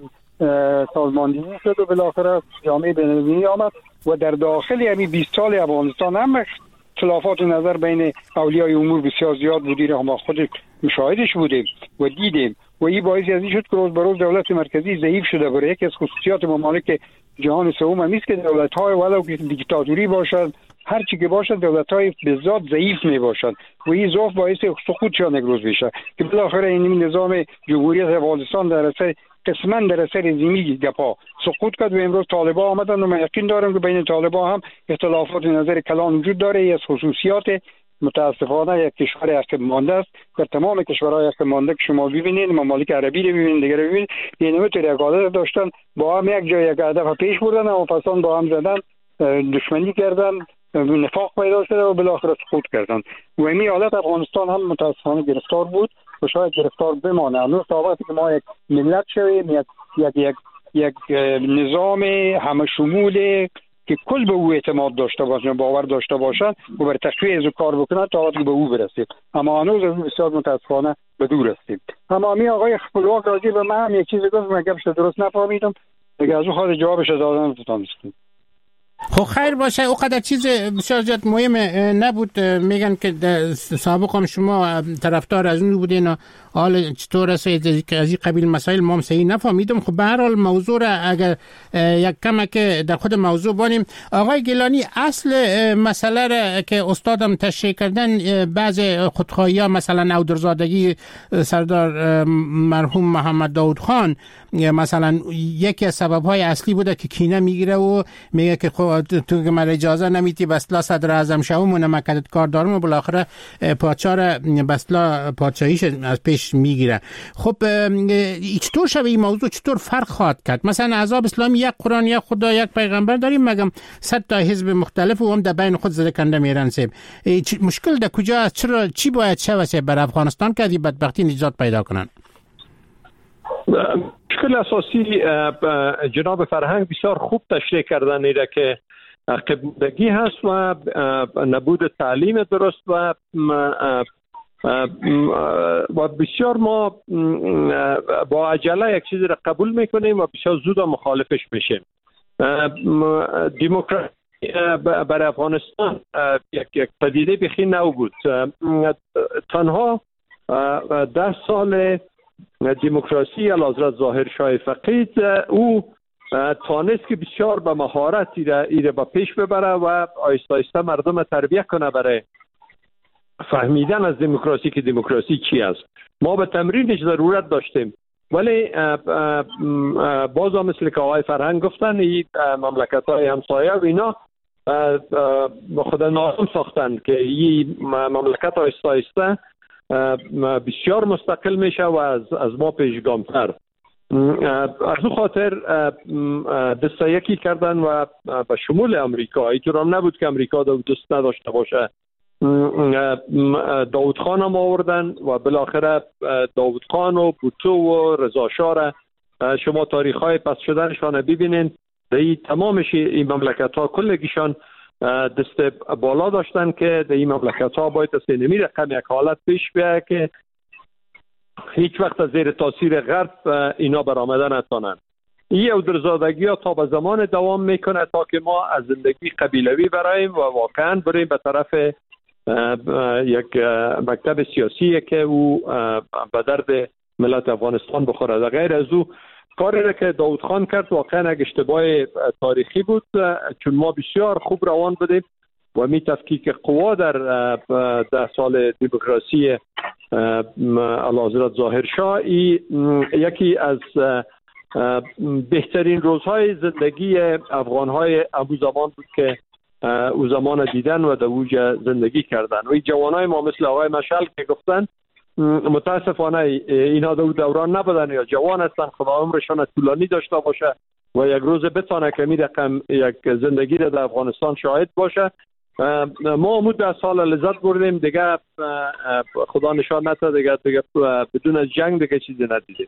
سازماندهی شد و بالاخره جامعه بین‌المللی آمد و در داخل همین بیست سال افغانستان هم خلافات نظر بین اولیای امور بسیار زیاد بودی را ما خود مشاهدش بودیم و دیدیم و این باعث از این شد که روز به روز دولت مرکزی ضعیف شده. برای یکی از خصوصیات ممالک جهان سوم هم است که دولت‌های ولو که دیکتاتوری باشد هر چی که باشد دولت‌های به ذات ضعیف میباشند و این ضعف باعث سقوطشان یک روز میشه که بالاخره این نظام جمهوریت افغانستان در اثر قسماً در اثر زمینی گپا سقوط کرد و امروز طالبان آمدن و من یقین دارم که بین طالبان هم اختلافات نظر کلان وجود داره. از خصوصیات متاسفانه یک کشور عقب مانده است. در تمام کشورهای عقب مانده که شما ببینید، ممالک عربی رو ببینید، دیگر رو ببینید، یعنی طور یک عادت داشتن با هم یک جای یک هدف پیش بردن و پسان با هم زدن، دشمنی کردن، نفاق پیدا شده و بالاخره سقوط کردن. و این حالت افغانستان هم متاسفانه گرفتار بود و شاید گرفتار بمانه. هنوز تا وقتی که ما یک ملت شویم، یک یک یک یک نظام همه شمول که کل به او اعتماد داشته باشن، باور داشته باشن و بر تقویت از کار بکنن تا وقتی به او برسیم. اما هنوز از بسیار متاسفانه به دور هستیم. اما می آقای خپلواک راجع به من یک چیزی گفت، من گپش درست نفهمیدم، دیگه از اون خاطر جوابش دادم نتونستم. خب خیر باشه، او قدر چیز بسیار زیاد مهم نبود. میگن که سابق هم شما طرفدار از اون بودین و حال چطور است از این قبیل مسائل ما هم صحیح نفهمیدم. خب به هر حال موضوع را اگر یک کمک در خود موضوع بانیم، آقای گیلانی اصل مسئله را که استادم تشریح کردن، بعض خودخواهی ها مثلا اودرزادگی سردار مرحوم محمد داود خان مثلا یکی از سبب های اصلی بوده که کینه میگیره و میگه که تو که من اجازه نمیدی بسلا صدر اعظم شوم و نمکدت کار دارم و بالاخره پادشاه را بسلا پادشاهیش از پیش میگیره. خب چطور شب این موضوع چطور فرق خواهد کرد؟ مثلا عذاب اسلامی یک قرآن، یک خدا، یک پیغمبر داریم، مگم صد تا حزب مختلف و هم در بین خود زده کنده میرن سیب. مشکل در کجا است؟ چرا چی باید شود بر افغانستان که این بدبختی نجات پیدا کنن؟ مشکل اساسی جناب فرهنگ بسیار خوب تشریح کردن ایره که قبلگی هست و نبود تعلیم درست و و بسیار ما با عجله یک چیزی را قبول میکنیم و بسیار زود مخالفش میشیم. دموکراسی برای افغانستان یک یک پدیده بخی نو بود. تنها ده سال دموکراسی الحضرت ظاهر شاه فقید او توانست که بسیار به مهارت ایره با پیش ببره و آیسته آیسته مردم تربیت کنه برای فهمیدن از دموکراسی که دموکراسی چی است. ما به تمرینش ضرورت داشتیم، ولی باز هم مثل که آقای فرهنگ گفتن این مملکت های همسایه و اینا به خود ناظم ساختن که این مملکت آیسته آیسته بسیار مستقل میشه و از از ما پیشگامتر. از اون خاطر دسته یکی کردن و به شمول امریکا، اینطور هم نبود که امریکا دوست نداشته باشه. داود خان هم آوردن و بالاخره داود خان و بوتو و رضا شاه را شما تاریخ های پس شدنشان ببینین. در تمامش این مملکت ها کلگیشان دست بالا داشتن که در این مملکت ها باید از اینمی رقم یک حالت پیش بیاید که هیچ وقت از زیر تاثیر غرب اینا برآمده نتونن. این اودرزادگی ها تا به زمان دوام میکنه تا که ما از زندگی قبیلوی برایم و واقعا بریم به طرف یک مکتب سیاسی که او به درد ملت افغانستان بخوره. در غیر از او کاری که داود خان کرد واقعا یک اشتباه تاریخی بود، چون ما بسیار خوب روان بودیم و می تفکیک قوا در ده سال دموکراسی اعلیحضرت ظاهر شاه یکی از بهترین روزهای زندگی افغانهای ابو زمان بود که او زمان دیدن و در اوج زندگی کردن. و این جوانای ما مثل آقای مشعل که گفتن متاسفانه اینا در دوران نبودن یا جوان هستن، خدا عمرشان طولانی داشته باشه و یک روز بتانه که می رقم یک زندگی را در افغانستان شاهد باشه. ما امود ده سال لذت بردیم دیگه، خدا نشان نده دیگه, دیگه بدون از جنگ دیگه چیزی ندیدیم.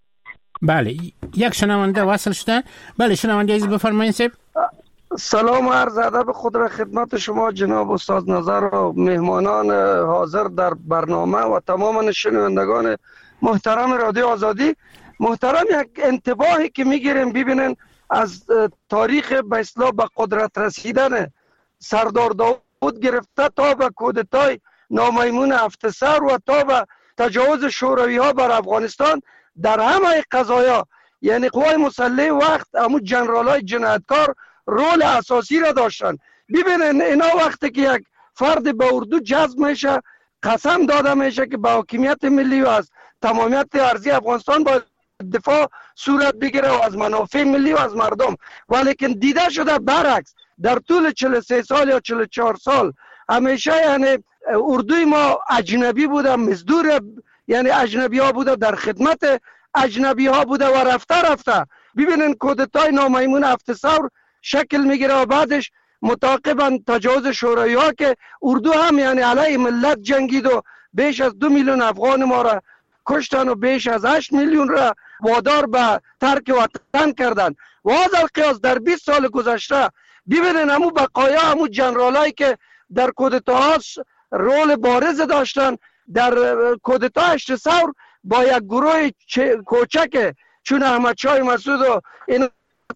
بله یک شنونده وصل شده. بله شنونده عزیز بفرمایید. سب سلام و عرض ادب خود را خدمت شما جناب استاد نظر و مهمانان حاضر در برنامه و تمام شنوندگان محترم رادیو آزادی. محترم، یک انتباهی که میگیریم ببینن از تاریخ به اصطلاح به قدرت رسیدن سردار داود گرفته تا به کودتای نامیمون افتصر و تا به تجاوز شوروی ها بر افغانستان، در همه قضایا یعنی قوای مسلح وقت همون جنرال های جنایتکار رول اساسی را داشتن. ببینن اینا وقتی که یک فرد به اردو جذب میشه قسم داده میشه که به حاکمیت ملی و از تمامیت ارضی افغانستان با دفاع صورت بگیره و از منافع ملی و از مردم، ولیکن دیده شده برعکس در طول چهل و سه سال یا چهل و چهار سال همیشه یعنی اردوی ما اجنبی بوده، مزدور یعنی اجنبی ها بوده، در خدمت اجنبی ها بوده و رفته رفته ببینن کودتای نامیمون افتصر شکل میگیره و بعدش متعاقبا تجاوز شوروی ها که اردو هم یعنی علیه ملت جنگید و بیش از دو میلیون افغان ما را کشتن و بیش از هشت میلیون را وادار به ترک وطن کردن. و از القیاس در بیست سال گذشته ببینن همون بقایا همون جنرالایی که در کودتاها رول بارز داشتن در کودتا هشت ثور با یک گروه کوچک چون احمد شاه مسعود و این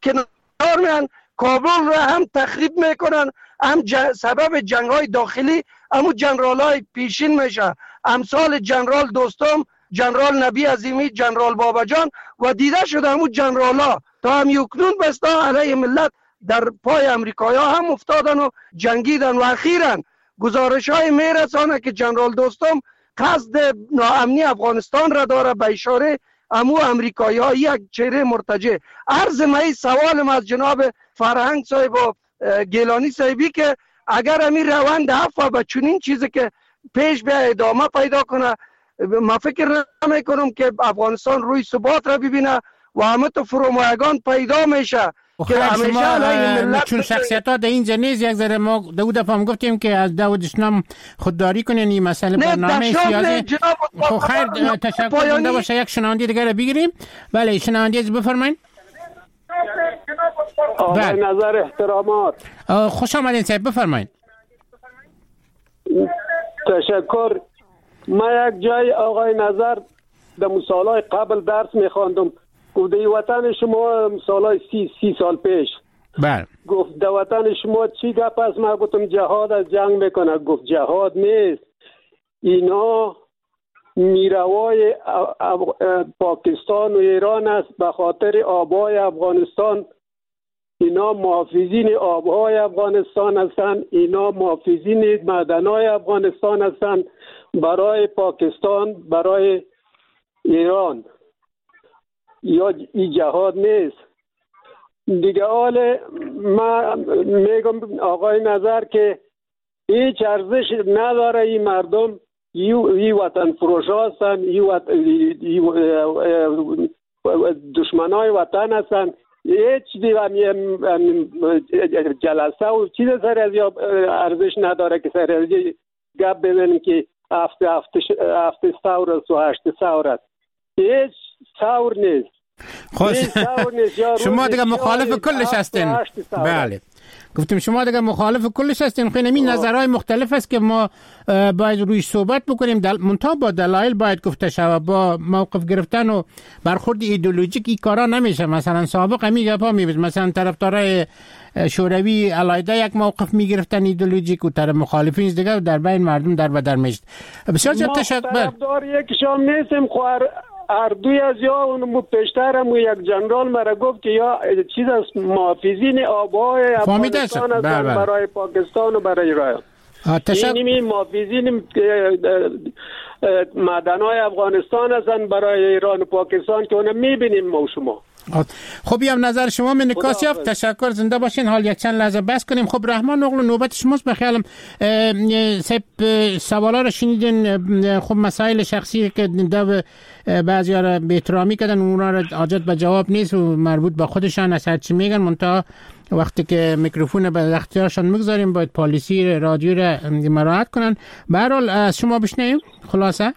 کنار میان کابل را هم تخریب میکنن، هم جن... سبب جنگ های داخلی همون جنرال های پیشین میشه، امثال جنرال دوستم، جنرال نبی عظیمی، جنرال باباجان و دیده شده همون جنرال ها تا هم یکنون بستا علیه ملت در پای امریکایی ها هم افتادن و جنگیدن و اخیراً گزارش های میرسانه که جنرال دوستم قصد ناامنی افغانستان را داره به اشاره امو امریکایی ها یک چهره مرتجع. عرض مایی سوالم از جناب فرهنگ صاحب و گیلانی صاحبی که اگر امیر روند افوا به چنین چیزی که پیش به ادامه پیدا کنه، ما فکر نمی کنم که افغانستان روی ثبات را ببینه و همه تو فرومایگان پیدا میشه که همیشه چون شخصیت ها در اینجا نیست. یک ذره ما دو دفعه هم گفتیم که از داود شنام خودداری کنین این مسئله برنامه سیاسی. خب خیر تشکر کننده باشه. یک شنونده دیگر رو بگیریم. بله شنونده از بفرمایید. آقای نظر احترامات، خوش آمدین صاحب بفرمایید. تشکر. من یک جای آقای نظر در مسائل قبل درس میخواندم، گفت در وطن شما مسائل سی, سی سال پیش بله گفت در وطن شما چی گپ است؟ من گفتم جهاد از جنگ میکنه. گفت جهاد نیست، اینا میروای پاکستان و ایران است به خاطر آبهای افغانستان. اینا محافظین آبهای افغانستان هستند، اینا محافظین معدنهای افغانستان هستند برای پاکستان، برای ایران. یا این جهاد نیست دیگه. حال من میگم آقای نظر که هیچ ارزش نداره این مردم، این وطن فروش هستن، این دشمنای وطن هستن. هیچ جلسه و چیز سر از ارزش نداره که سر از گپ بزنیم که هفته هفته ثور است و هشت ثور است. هیچ ثور نیست. خوش شما دیگه مخالف کلش هستین. بله گفتیم شما دیگه مخالف کلش هستین. خیلی این نظرهای مختلف است که ما باید رویش صحبت بکنیم. دل... منتها با دلایل باید گفته شود. با موقف گرفتن و برخورد ایدئولوژیک این کارا نمیشه. مثلا سابق همین گپا میبود، مثلا طرفدارای شوروی علیحده یک موقف میگرفتن ایدئولوژیک و طرف مخالفین دیگه در بین مردم در بدر میشد. بسیار جب تشکر. ما طرفدار یکشام نیستیم. خوار اردوی از یا اون پیشترم یک جنرال مرا گفت که یا چیز از محافظین آبای افغانستان هستن برای پاکستان و برای ایران. این محافظین معدن‌های افغانستان هستن برای ایران و پاکستان که اونم میبینیم ما و شما. خب یه نظر شما من نکاس یافت. تشکر، زنده باشین. حال یک چند لحظه بس کنیم. خب رحمان اغلو نوبت شماست. بخیالم سب سوالا رو شنیدین. خب مسائل شخصی که دو بعضی ها را بی‌احترامی کردن اونا را حاجت به جواب نیست و مربوط به خودشان از هرچی میگن. منتها وقتی که میکروفون به اختیارشان میگذاریم باید پالیسی رادیو را مراعات کنن. به هر حال از شما بشنویم خلاصه.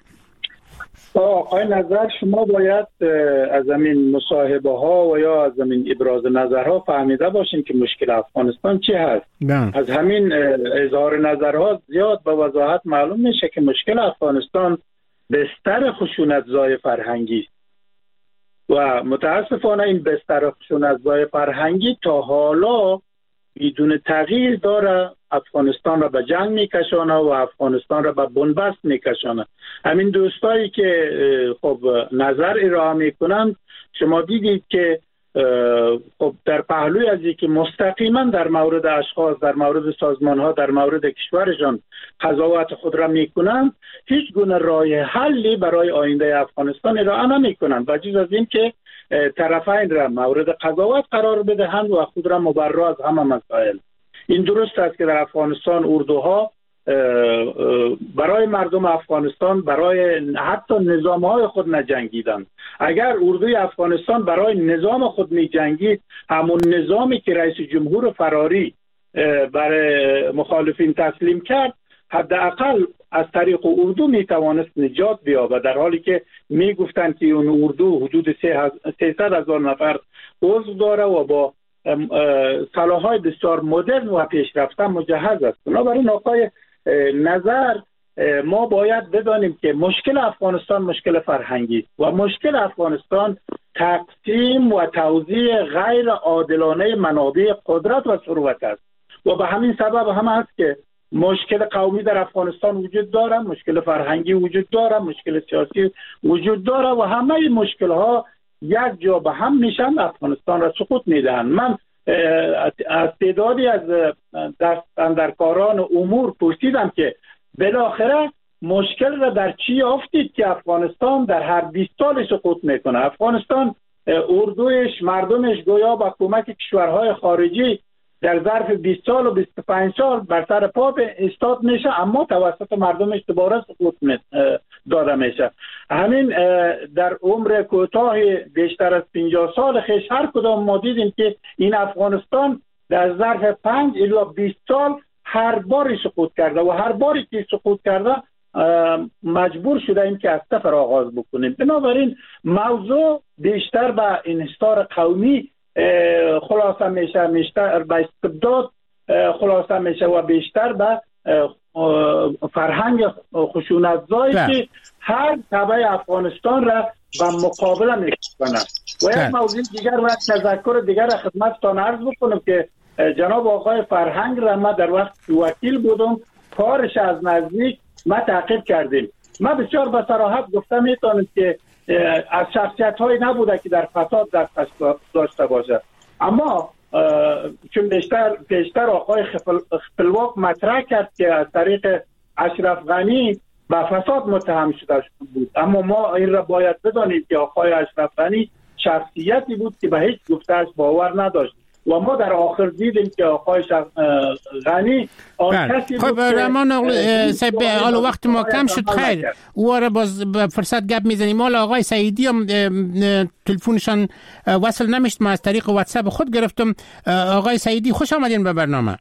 آقای نظر، شما باید از همین مصاحبه ها و یا از همین ابراز نظرها فهمیده باشین که مشکل افغانستان چی هست. بله. از همین اظهار نظرها زیاد به وضاحت معلوم میشه که مشکل افغانستان بستر خشونت‌زای فرهنگی و متاسفانه این بستر خشونت‌زای فرهنگی تا حالا بدون تغییر داره افغانستان را به جنگ میکشانه و افغانستان را به بنبست میکشانه. همین دوستایی که خب نظر ارائه میکنند، شما دیدید که خب در پهلوی از اینکه مستقیما در مورد اشخاص، در مورد سازمانها، در مورد کشورشان قضاوت خود را میکنند، هیچ گونه راه حلی برای آینده افغانستان ارائه نمیکنند و جز از این که طرفین را مورد قضاوت قرار بدهند و خود را مبرا از همه مسائل. این درست است که در افغانستان اردوها برای مردم افغانستان، برای حتی نظامهای خود نجنگیدند. اگر اردوی افغانستان برای نظام خود می جنگید، همون نظامی که رئیس جمهور فراری برای مخالفین تسلیم کرد، حداقل از طریق اردو می توانست نجات بیابد، در حالی که می گفتند که اون اردو حدود سیصد هزار نفر عضو داره و با سلاح‌های بسیار مدرن و پیشرفته مجهز است. بنابراین آقای نظر، ما باید بدانیم که مشکل افغانستان مشکل فرهنگی و مشکل افغانستان تقسیم و توزیع غیر عادلانه منابع قدرت و ثروت است و به همین سبب هم است که مشکل قومی در افغانستان وجود داره، مشکل فرهنگی وجود داره، مشکل سیاسی وجود داره و همه این مشکل‌ها یک جا به هم میشن، افغانستان را سقوط میدهند. من از تعدادی از دستاندرکاران امور پرسیدم که بالاخره مشکل را در چی یافتید که افغانستان در هر بیست سال سقوط میکنه؟ افغانستان اردویش، مردمش گویا با کمک کشورهای خارجی در ظرف بیست سال و بیست و پنج سال بر سر پا ایستاد میشه، اما توسط مردمش دوباره سقوط داده میشه. همین در عمر کوتاه بیشتر از پنجاه سال خیش هر کدام ما دیدیم که این افغانستان در ظرف پنج الی بیست سال هر باری سقوط کرده و هر باری که سقوط کرده مجبور شده ایم که از صفر آغاز بکنیم. بنابراین موضوع بیشتر به انحصار قومی خلاصه میشه، بیشتر به استبداد خلاصه میشه و بیشتر به فرهنگ خشونت‌زایی که هر طبقه افغانستان را به مقابله میکنه. و یک موضوع دیگر و یک تذکر دیگر خدمتتان عرض بکنم که جناب آقای فرهنگ را ما در وقت وکیل بودم، کارش از نزدیک ما تعقیب کردیم. ما بسیار به صراحت گفته میتونم که از شخصیت های نبوده که در فساد دست داشته باشه، اما چون بیشتر بیشتر آقای خپلواک مطرح کرد که از طریق اشرف غنی به فساد متهم شده بود، اما ما این را باید بدانیم که آقای اشرف غنی شخصیتی بود که به هیچ گفته‌اش باور نداشت و ما در آخر دیدیم که آقای غنی آن کسی بود. خب رحمان اغلو حالا وقت ما کم شد، خیر او را باز فرصت گپ میزنیم. حالا آقای سعیدی هم تلفنشان وصل نمیشد، ما از طریق واتساپ خود گرفتم. آقای سعیدی خوش آمدین به برنامه.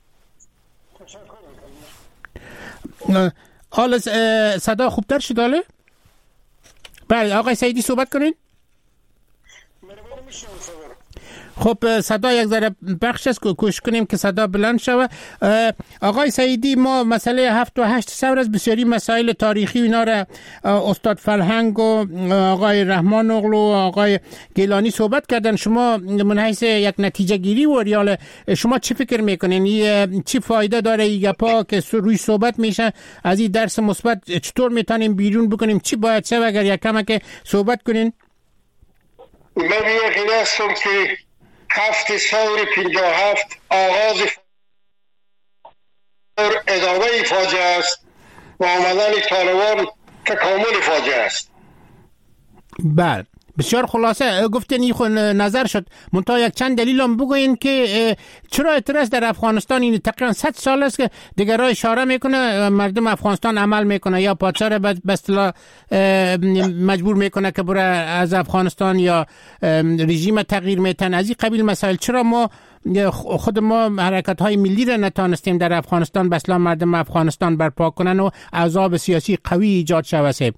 حالا صدا خوبتر شد؟ حالا بله آقای سعیدی صحبت کنین. خب صدا یک ذره بخش است که کوشش کنیم که صدا بلند شود. آقای سعیدی، ما مسئله هفت و هشت ثور از بسیاری مسائل تاریخی اینا را استاد فرهنگ و آقای رحمان اغلو و آقای گیلانی صحبت کردن. شما من حیث یک نتیجه گیری و ریال شما چی فکر میکنین؟ چی فایده داره این گپا که روی صحبت میشه؟ از این درس مثبت چطور میتونیم بیرون بکنیم؟ چی باید شه اگر یک کمک صحبت کنین؟ من یقین هستم که هفت ثور پنجاه و هفت آغاز ادامه فاجعه است و آمدن طالبان تکامل فاجعه است. بله، بسیار خلاصه گفتین این خود نظر شد. منتها یک چند دلیل هم بگوین که چرا اعتراض در افغانستان این تقریبا صد سال است که دیگرها اشاره میکنه مردم افغانستان عمل میکنه یا پادشاه را به اصطلاح مجبور میکنه که بره از افغانستان یا رژیم تغییر میتن از این قبیل مسائل. چرا ما خود ما حرکت های ملی را نتانستیم در افغانستان به اصطلاح مردم افغانستان برپا کنن و عذاب سیاسی قوی ایجاد شود؟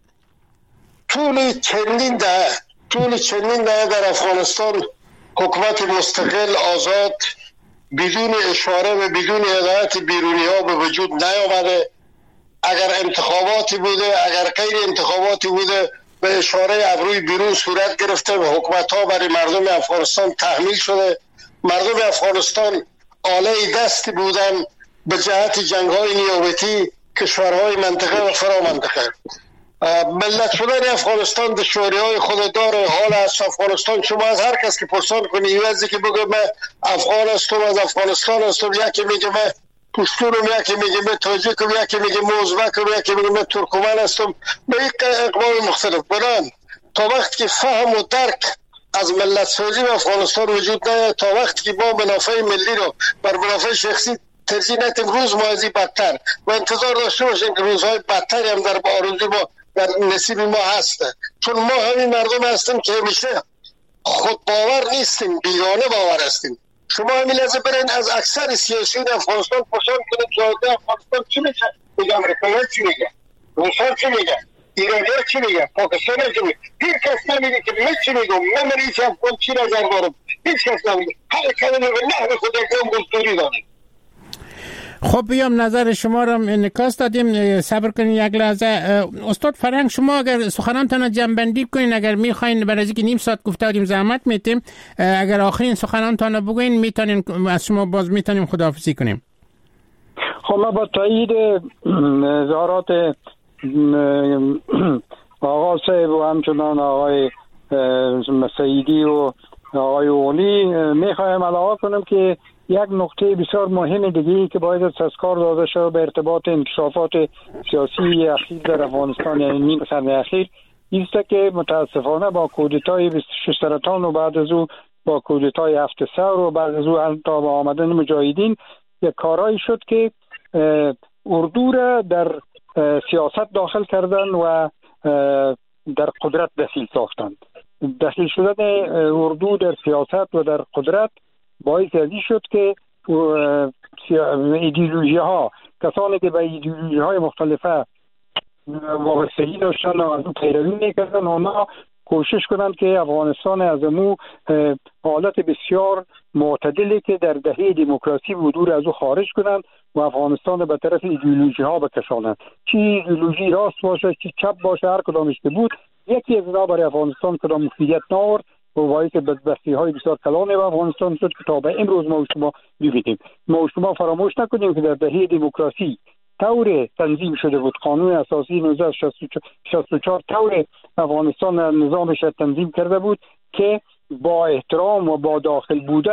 طول چندین دهه طول چندین دهه در افغانستان حکومت مستقل آزاد بدون اشاره و بدون هدایت بیرونی ها به وجود نیامده. اگر انتخاباتی بوده، اگر غیر انتخاباتی بوده، به اشاره ابروی بیرون صورت گرفته و حکومت ها برای مردم افغانستان تحمیل شده. مردم افغانستان آله دستی بودن به جهت جنگ های نیابتی کشورهای منطقه و فرا منطقه. ملت شدن افغانستان دشواری های خود داره. حال از افغانستان شما از هر کس که پرسان کنی یوزی که بگه من افغان هستم، از افغانستان هستم، یکی میگه من پشتونم، یکی میگه من تاجیکم، یکی میگه من ازبکم، یکی میگه من ترکمن هستم، به یک اقوام مختلف. بنان تا وقتی که فهم و درک از ملت سازی و افغانستان وجود نداره، تا وقتی که ما منافع ملی رو بر منافع شخصی ترجیح ندیم، روز ما از این بدتر و انتظار داشته باشیم که روزهای بدتری هم در آرزوی ما در نصیب ما هسته. چون ما همین مردم هستیم که همیشه خود باور نیستیم، بیگانه باور هستیم. شما همین لحظه برین از اکثر سیاسیون افغانستان پرسان کنید جامعه افغانستان چی میگه؟ میگه امریکایی چی میگه؟ روسان چی میگه؟ ایرانی چی میگه؟ پاکستان چی میگه؟ هیچ کس نمیگه که من چی میگم، من من هیچ افغان چی نظر دارم. هیچ کس نمیگه. هر کلمه به نحو خود اقوام گفتگویی داریم. خب بیام نظر شما را انعکاس دادیم. صبر کنین یک لحظه. استاد فرهنگ، شما اگر سخنانتان جمع‌بندی کنین، اگر میخواین برای اینکه نیم ساعت گفته بودیم زحمت میتیم، اگر آخرین سخنانتان بگوین میتونین از شما باز میتونیم خداحافظی کنیم. خب ما با تایید اظهارات آقا صاحب و همچنان آقای سعیدی و آقای اولی میخوایم علاوه کنم که یک نکته بسیار مهم دیگه که باید تذکر داده شد به ارتباط انکشافات سیاسی اخیر در افغانستان، یعنی نیم قرن اخیر، است که متاسفانه با کودتای بیست و شش سرطان و بعد از او با کودتای هفت ثور و بعد از او تا با آمدن مجاهدین یک کارایی شد که اردو را در سیاست داخل کردن و در قدرت دخیل ساختند. دخیل شدن اردو در سیاست و در قدرت باعث ازی شد که ایدئولوژی ها، کسانی که به ایدئولوژی های مختلفه وابستگی داشتن و از اون پیروی میکردن، اونا کوشش کنند که افغانستان از امو حالت بسیار معتدلی که در دهه دموکراسی بود از او خارج کنند و افغانستان به طرف ایدئولوژی ها بکشانند. چی ایدئولوژی راست باشه چی چپ باشه، هر کدامش که بود، یکی از اینا برای افغانستان کدام مفیدیت نآورد و باعث بدبختی های بسیار کلان و افغانستان شد که تا به امروز ما و شما ببینیم. ما و شما فراموش نکنیم که در دهه دموکراسی طور تنظیم شده بود، قانون اساسی نوزده و شصت و چهار طور افغانستان نظامش تنظیم کرده بود که با احترام و با داخل بودن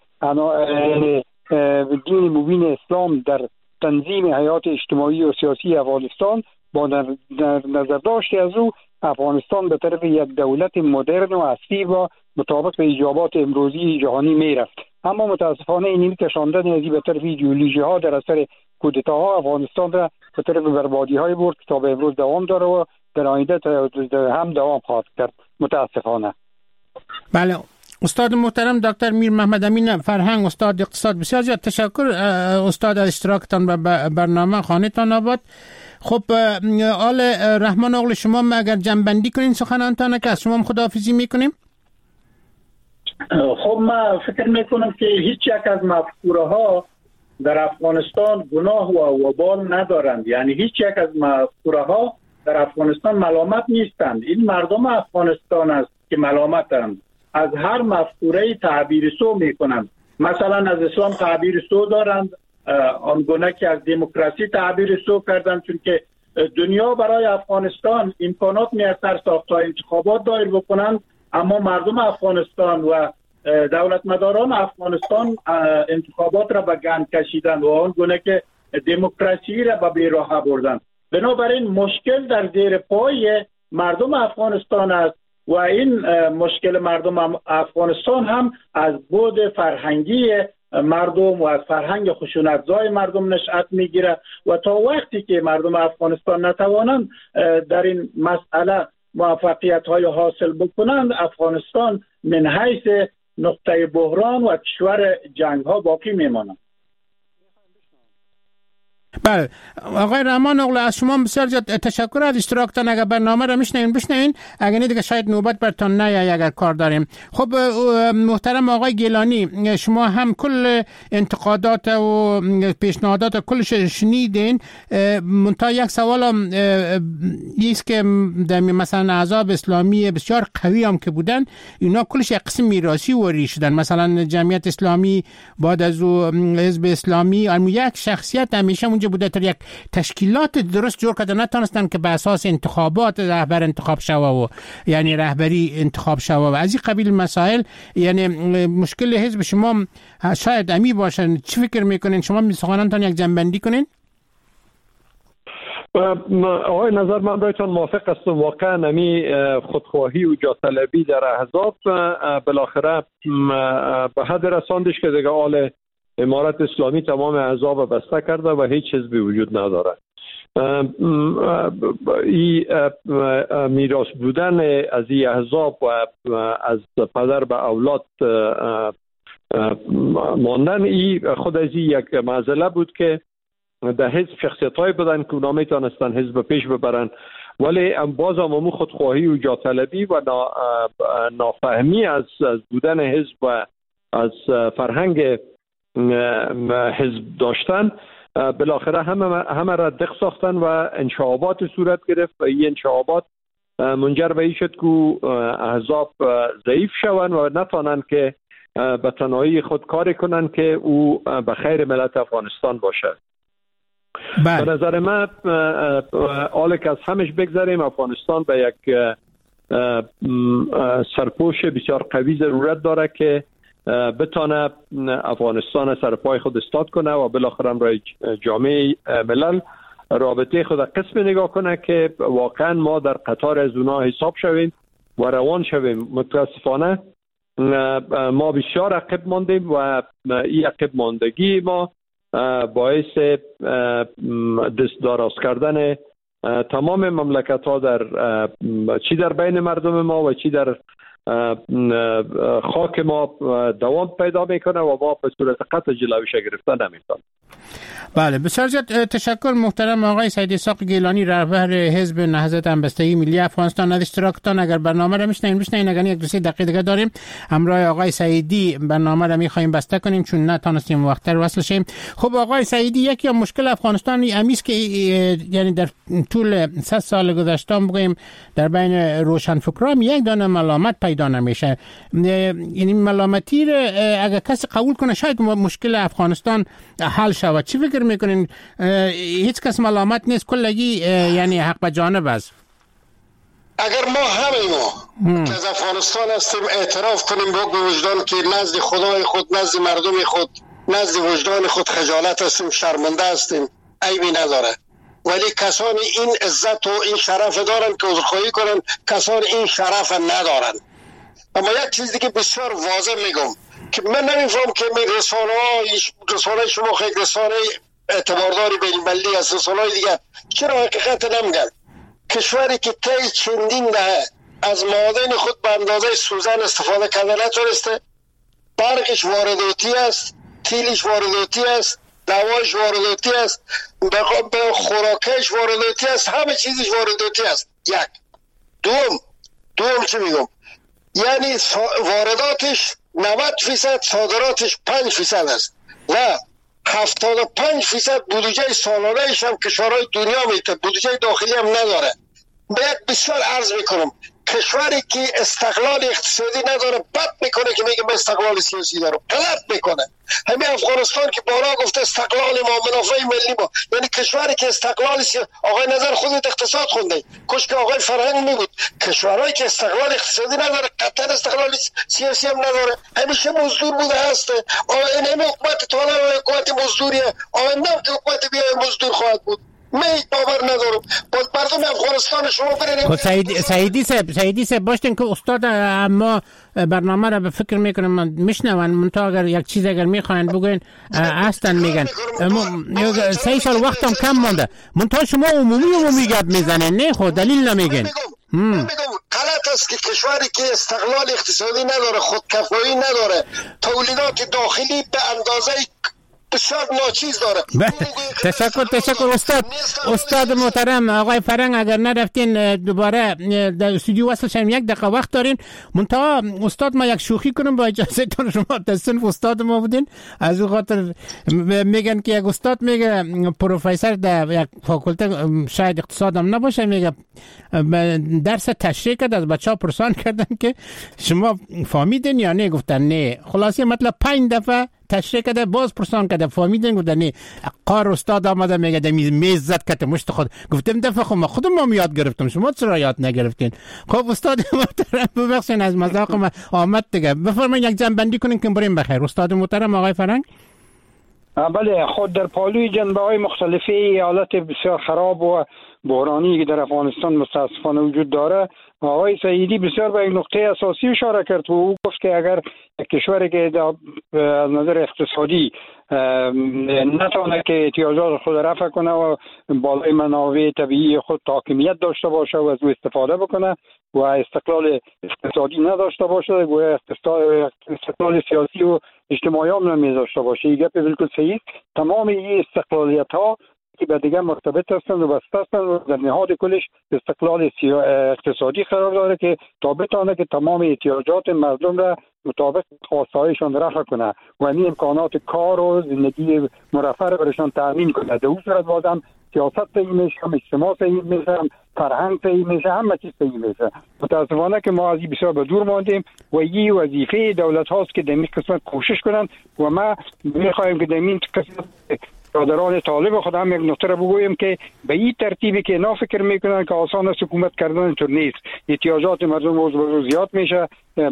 دین مبین اسلام در تنظیم حیات اجتماعی و سیاسی افغانستان، با نظر داشته از او افغانستان به طرف یک دولت مدرن و عصری و مطابق به ایجابات امروزی جهانی میرفت. اما متاسفانه این کشاندن ازی به طرف ایدئولوژی ها در اثر کودتاها افغانستان را به طرف بربادی های برد که تا به امروز دوام داره و در آینده هم دوام خواهد کرد متاسفانه. بله استاد محترم دکتر میر محمد امین فرهنگ، استاد اقتصاد، بسیار زیاد تشکر استاد از اشتراکتان به برنامه. خانه‌تان آباد. خب آل رحمان اغلو، شما اگر جمع‌بندی کنین سخنانتان که از شما خداحافظی میکنیم. خب من فکر میکنم که هیچ یک از مفکوره ها در افغانستان گناه و وبال ندارند. یعنی هیچ یک از مفکوره ها در افغانستان ملامت نیستند. این مردم افغانستان است که ملامتند. از هر مفکوره تعبیر سو میکنند. مثلا از اسلام تعبیر سو دارند، آنگونه که از دموکراسی تعبیر سو کردند، چون که دنیا برای افغانستان امکانات میسر ساخت تا انتخابات دایر بکنند، اما مردم افغانستان و دولت مداران افغانستان انتخابات را به گند کشیدند و آنگونه که دموکراسی را به بیراه بردند. بنابراین مشکل در زیر پای مردم افغانستان است و این مشکل مردم افغانستان هم از بعد فرهنگی مردم و از فرهنگ خشونتزای مردم نشأت میگیره و تا وقتی که مردم افغانستان نتوانند در این مسئله موفقیت های حاصل بکنند، افغانستان من حیث نقطه بحران و کشور جنگ ها باقی میماند. بله آقای رحمان اغلو، از شما بسیار زیاد تشکر از اشتراکتان. اگر برنامه را میشنوین بشنوین، اگر نه دیگه شاید نوبت برتان نیاید اگر کار داریم. خب محترم آقای گیلانی، شما هم کل انتقادات و پیشنهادات کلش شنیدین. منتها یک سوال هم ایست که مثلا احزاب اسلامی بسیار قوی هم که بودن، اینا کلش یک قسم میراثی وری شدن. مثلا جمعیت اسلامی بعد از او حزب اسلامی، اما یک شخصیت همیشه اونجا بوده تا یک تشکیلات درست جور کرده، نتونستن که به اساس انتخابات رهبر انتخاب شوه و یعنی رهبری انتخاب شوه و از این قبیل مسائل. یعنی مشکل حزب شما شاید امی باشن. چی فکر میکنین شما؟ می سخنانتان یک جنبندی کنین. آقای نظر من برایتان موافق هستم. واقعا امی خودخواهی و جاطلبی در احزاب بالاخره به حد رساندش که دیگه آل امارت اسلامی تمام احزاب بسته کرده و هیچ حزبی وجود نداره. این میراث بودن از این احزاب و از پدر به اولاد ماندن، این خود از این یک معضله بود که در حزب شخصیت های بودن که اونا میتونستن حزب پیش ببرن، ولی باز هم امو خودخواهی و جاطلبی و نافهمی از بودن حزب و از فرهنگ حزب داشتن، بالاخره همه همه را دق ساختن و انشعابات صورت گرفت و این انشعابات منجر به این شد که احزاب ضعیف شوند و نتوانند که به تنهایی خود کاری کنند که او به خیر ملت افغانستان باشد. به نظر من حالا که از همش بگذاریم، افغانستان به یک سرپوش بسیار قوی ضرورت داره که بتانه افغانستان سر پای خود استاد کنه و بالاخره هم رای جامعه ملل رابطه خود قسم نگاه کنه که واقعا ما در قطار از اونا حساب شویم و روان شویم. متاسفانه ما بسیار عقب ماندیم و این عقب ماندگی ما باعث دست دراز کردن تمام مملکت ها در چی در بین مردم ما و چی در خاک ما دوام پیدا میکنه و ما به صورت قطع جلویش گرفتن نمیتونیم. بله بسیار زیاد تشکر محترم آقای سید اسحاق گیلانی، رهبر حزب نهضت همبستگی ملی افغانستان، از اشتراکتان. اگر برنامه را میشنین بشنین، اگر یک دو سه دقیقه دیگه داریم همراه آقای سعیدی برنامه را میخوایم بسته کنیم چون نتونستیم وقتتر وصل شیم. خب آقای سعیدی، یکی از مشکل افغانستان امیز که یعنی در طول صد سال گذشته بگیم در بین روشنفکران یک دانه ملامت پیدا نمیشه. یعنی ملامتی را اگر کسی قبول کنه شاید مشکل افغانستان حل شود. چی فکر میکنین؟ هیچ کس ملامت نیست، کلگی یعنی حق به جانب است. اگر ما همه ما که از افغانستان هستیم اعتراف کنیم به وجدان که نزد خدای خود، نزد مردم خود، نزد وجدان خود خجالت هستیم، شرمنده هستیم، عیبی نداره. ولی کسانی این عزت و این شرف دارن که عذرخواهی کنن، کسانی این شرف ندارن. اما یک چیز دیگه بسیار واضح میگم که من نمیفهم که رسانه های رسانه شما خیلی رسانه اعتبارداری بین المللی از رسانه های دیگه چرا حقیقت نمیگن؟ کشوری که طی چندین دهه از معادن خود به اندازه سوزن استفاده کرده نتونسته، برقش وارداتی است، تیلش وارداتی است، دوایش وارداتی است، به خوراکش وارداتی است، همه چیزش وارداتی است. یک دوم دوم چی میگم؟ یعنی وارداتش نود فیصد صادراتش پنج فیصد است و هفتاد و پنج فیصد بودجه سالانه‌اش هم کشورهای دنیا میده، بودجه داخلی هم نداره. باید بسیار عرض میکنم کشوری که استقلال اقتصادی نداره بد میکنه که میگه استقلال سیاسی داره، غلط میکنه. همین افغانستان که بالا گفته استقلال ما، منافع ملی ما، یعنی کشوری که استقلال سیاسی، آقای نظر خودت اقتصاد خونده، کاش که آقای فرهنگ میگود کشورهایی که استقلال اقتصادی نداره قطعا استقلال سیاسی هم نداره، همیشه مزدور بوده هست. این همین حکومت طالب حکومت مزدوریه، آینده که حکومت بیای مزدور خواهد بود. می باور ندارم. باز مردم افغانستان شما برین. سعید سعیدی صاحب سعیدی صاحب باشین که استاد اما برنامه را به فکر میکنم من میشنون منتها اگر یک چیز اگر میخواین بگوین اصلا میگن سه سال وقتم کم مونده منتها شما عمومی عمومی گپ میزنین نه خود دلیل نمیگین. من میگم غلط است که کشوری که استقلال اقتصادی نداره، خودکفایی نداره، تولیدات داخلی به اندازه بسیار ناچیز داره. تشکر تشکر استاد استاد محترم آقای فرنگ، اگر نرفتین دوباره در استودیو وصل شیم، یک دقیقه وقت دارین. منتها استاد ما یک شوخی کنم با اجازه تون، شما تصنیف استاد ما بودین، از او خاطر میگن که یک استاد میگه پروفسور در یک فاکولته شاید اقتصاد هم نباشه، میگه درس تشریح کرد، از بچه‌ها پرسان کردن که شما فهمیدین یا نه، گفتن نه. خلاصه مطلب پنج دفعه تشریح کرده، باز پرسان کرده فهمیدین، گفتن نه. قار استاد آمده میگه در میز زد کته مشت خود، گفتم دفعه خود ما خودم ما یاد گرفتم، شما چرا یاد نگرفتین؟ خب استاد محترم ببخشید از مذاق ما آمد دیگه، بفرمایید یک جنبندی کنین که بریم بخیر. استاد محترم آقای فرنگ. بله، خود در پالوی جنبه های مختلفی حالت بسیار خراب و بحرانی که در افغانستان متاسفانه وجود داره، آقای سعیدی بسیار به یک نقطه اساسی اشاره کرد و او گفت که اگر کشوری که از نظر اقتصادی نتونه که احتیاجات خود رفع کنه و بالای منابع طبیعی خود حاکمیت داشته باشه و از او استفاده بکنه و استقلال اقتصادی نداشته باشه و استقلال سیاسی و اجتماعی هم نمیداشته باشه، این گپ بالکل صحیح. تمام این استقلالیت ها که به دیگه مرتبط هستند و بسته هستند و در نهاد کلش استقلال اقتصادی قرار داره که تا بتونه که تمام احتیاجات مردم را مطابق خواستهایشان رفع کنه و این امکانات کار و زندگی مرفه را برشان تأمین کنه. در اون صورت بازم سیاست صحیح میشه، هم اجتماع صحیح میشه، هم فرهنگ صحیح میشه، همه چیز صحیح میشه. متاسفانه که ما از این بسیار به دور ماندیم و این وظیفه دولت هاست که در این قسمت کوشش کنند و ما میخوایم که در این قسمت برادران طالب خود هم یک نکته را بگویم که به این ترتیبی که اینا فکر میکنن که آسان است حکومت کردن، اینطور نیست. احتیاجات مردم روز به روز زیاد میشه،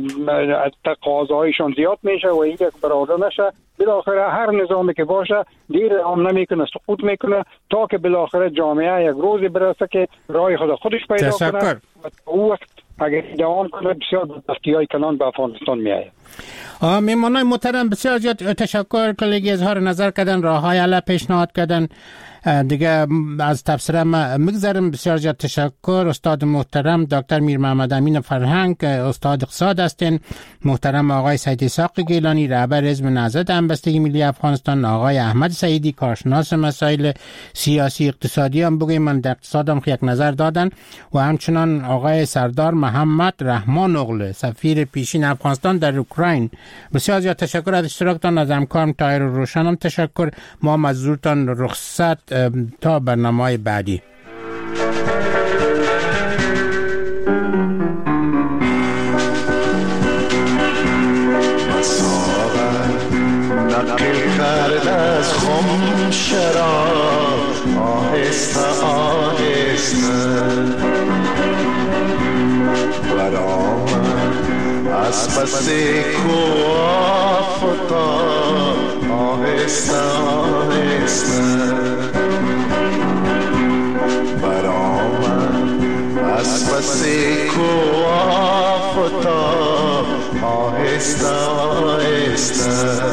تقاضاهایشان زیاد میشه و این یک برابر نشه. بالاخره هر نظامی که باشه دیر هم نمیکنه، سقوط میکنه تا که بالاخره جامعه یک روز برسه که راه خود خودش پیدا کنه و او وقت اگر دوام کنه بسیار بدبختی‌های کلان به افغانستان میآید. میمانای محترم بسیار زیاد تشکر کلیگی اظهار نظر کردن، راههای حل پیشنهاد کردن، دیگه از تبصره ما میگذارم. بسیار زیاد تشکر. استاد محترم دکتر میر محمد امین فرهنگ استاد اقتصاد هستین، محترم آقای سعید اسحاق گیلانی رهبر حزب نهضت همبستگی ملی افغانستان، آقای احمد سعیدی کارشناس مسائل سیاسی اقتصادی هم بگویم من در اقتصادم یک نظر دادن و همچنان آقای سردار محمد رحمان اغله سفیر پیشین افغانستان در اوکراین. بسیار زیاد تشکر از اشتراکتان. از همکارم طاهر روشن هم تشکر. ما مزورتان رخصت تا برنامه بعدی. نقل کرد از خم شراب آهسته آهسته برآمد از پس کوه فتاد آهسته آهسته برآمد از پس کوه فتاد آهسته آهسته.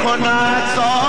کند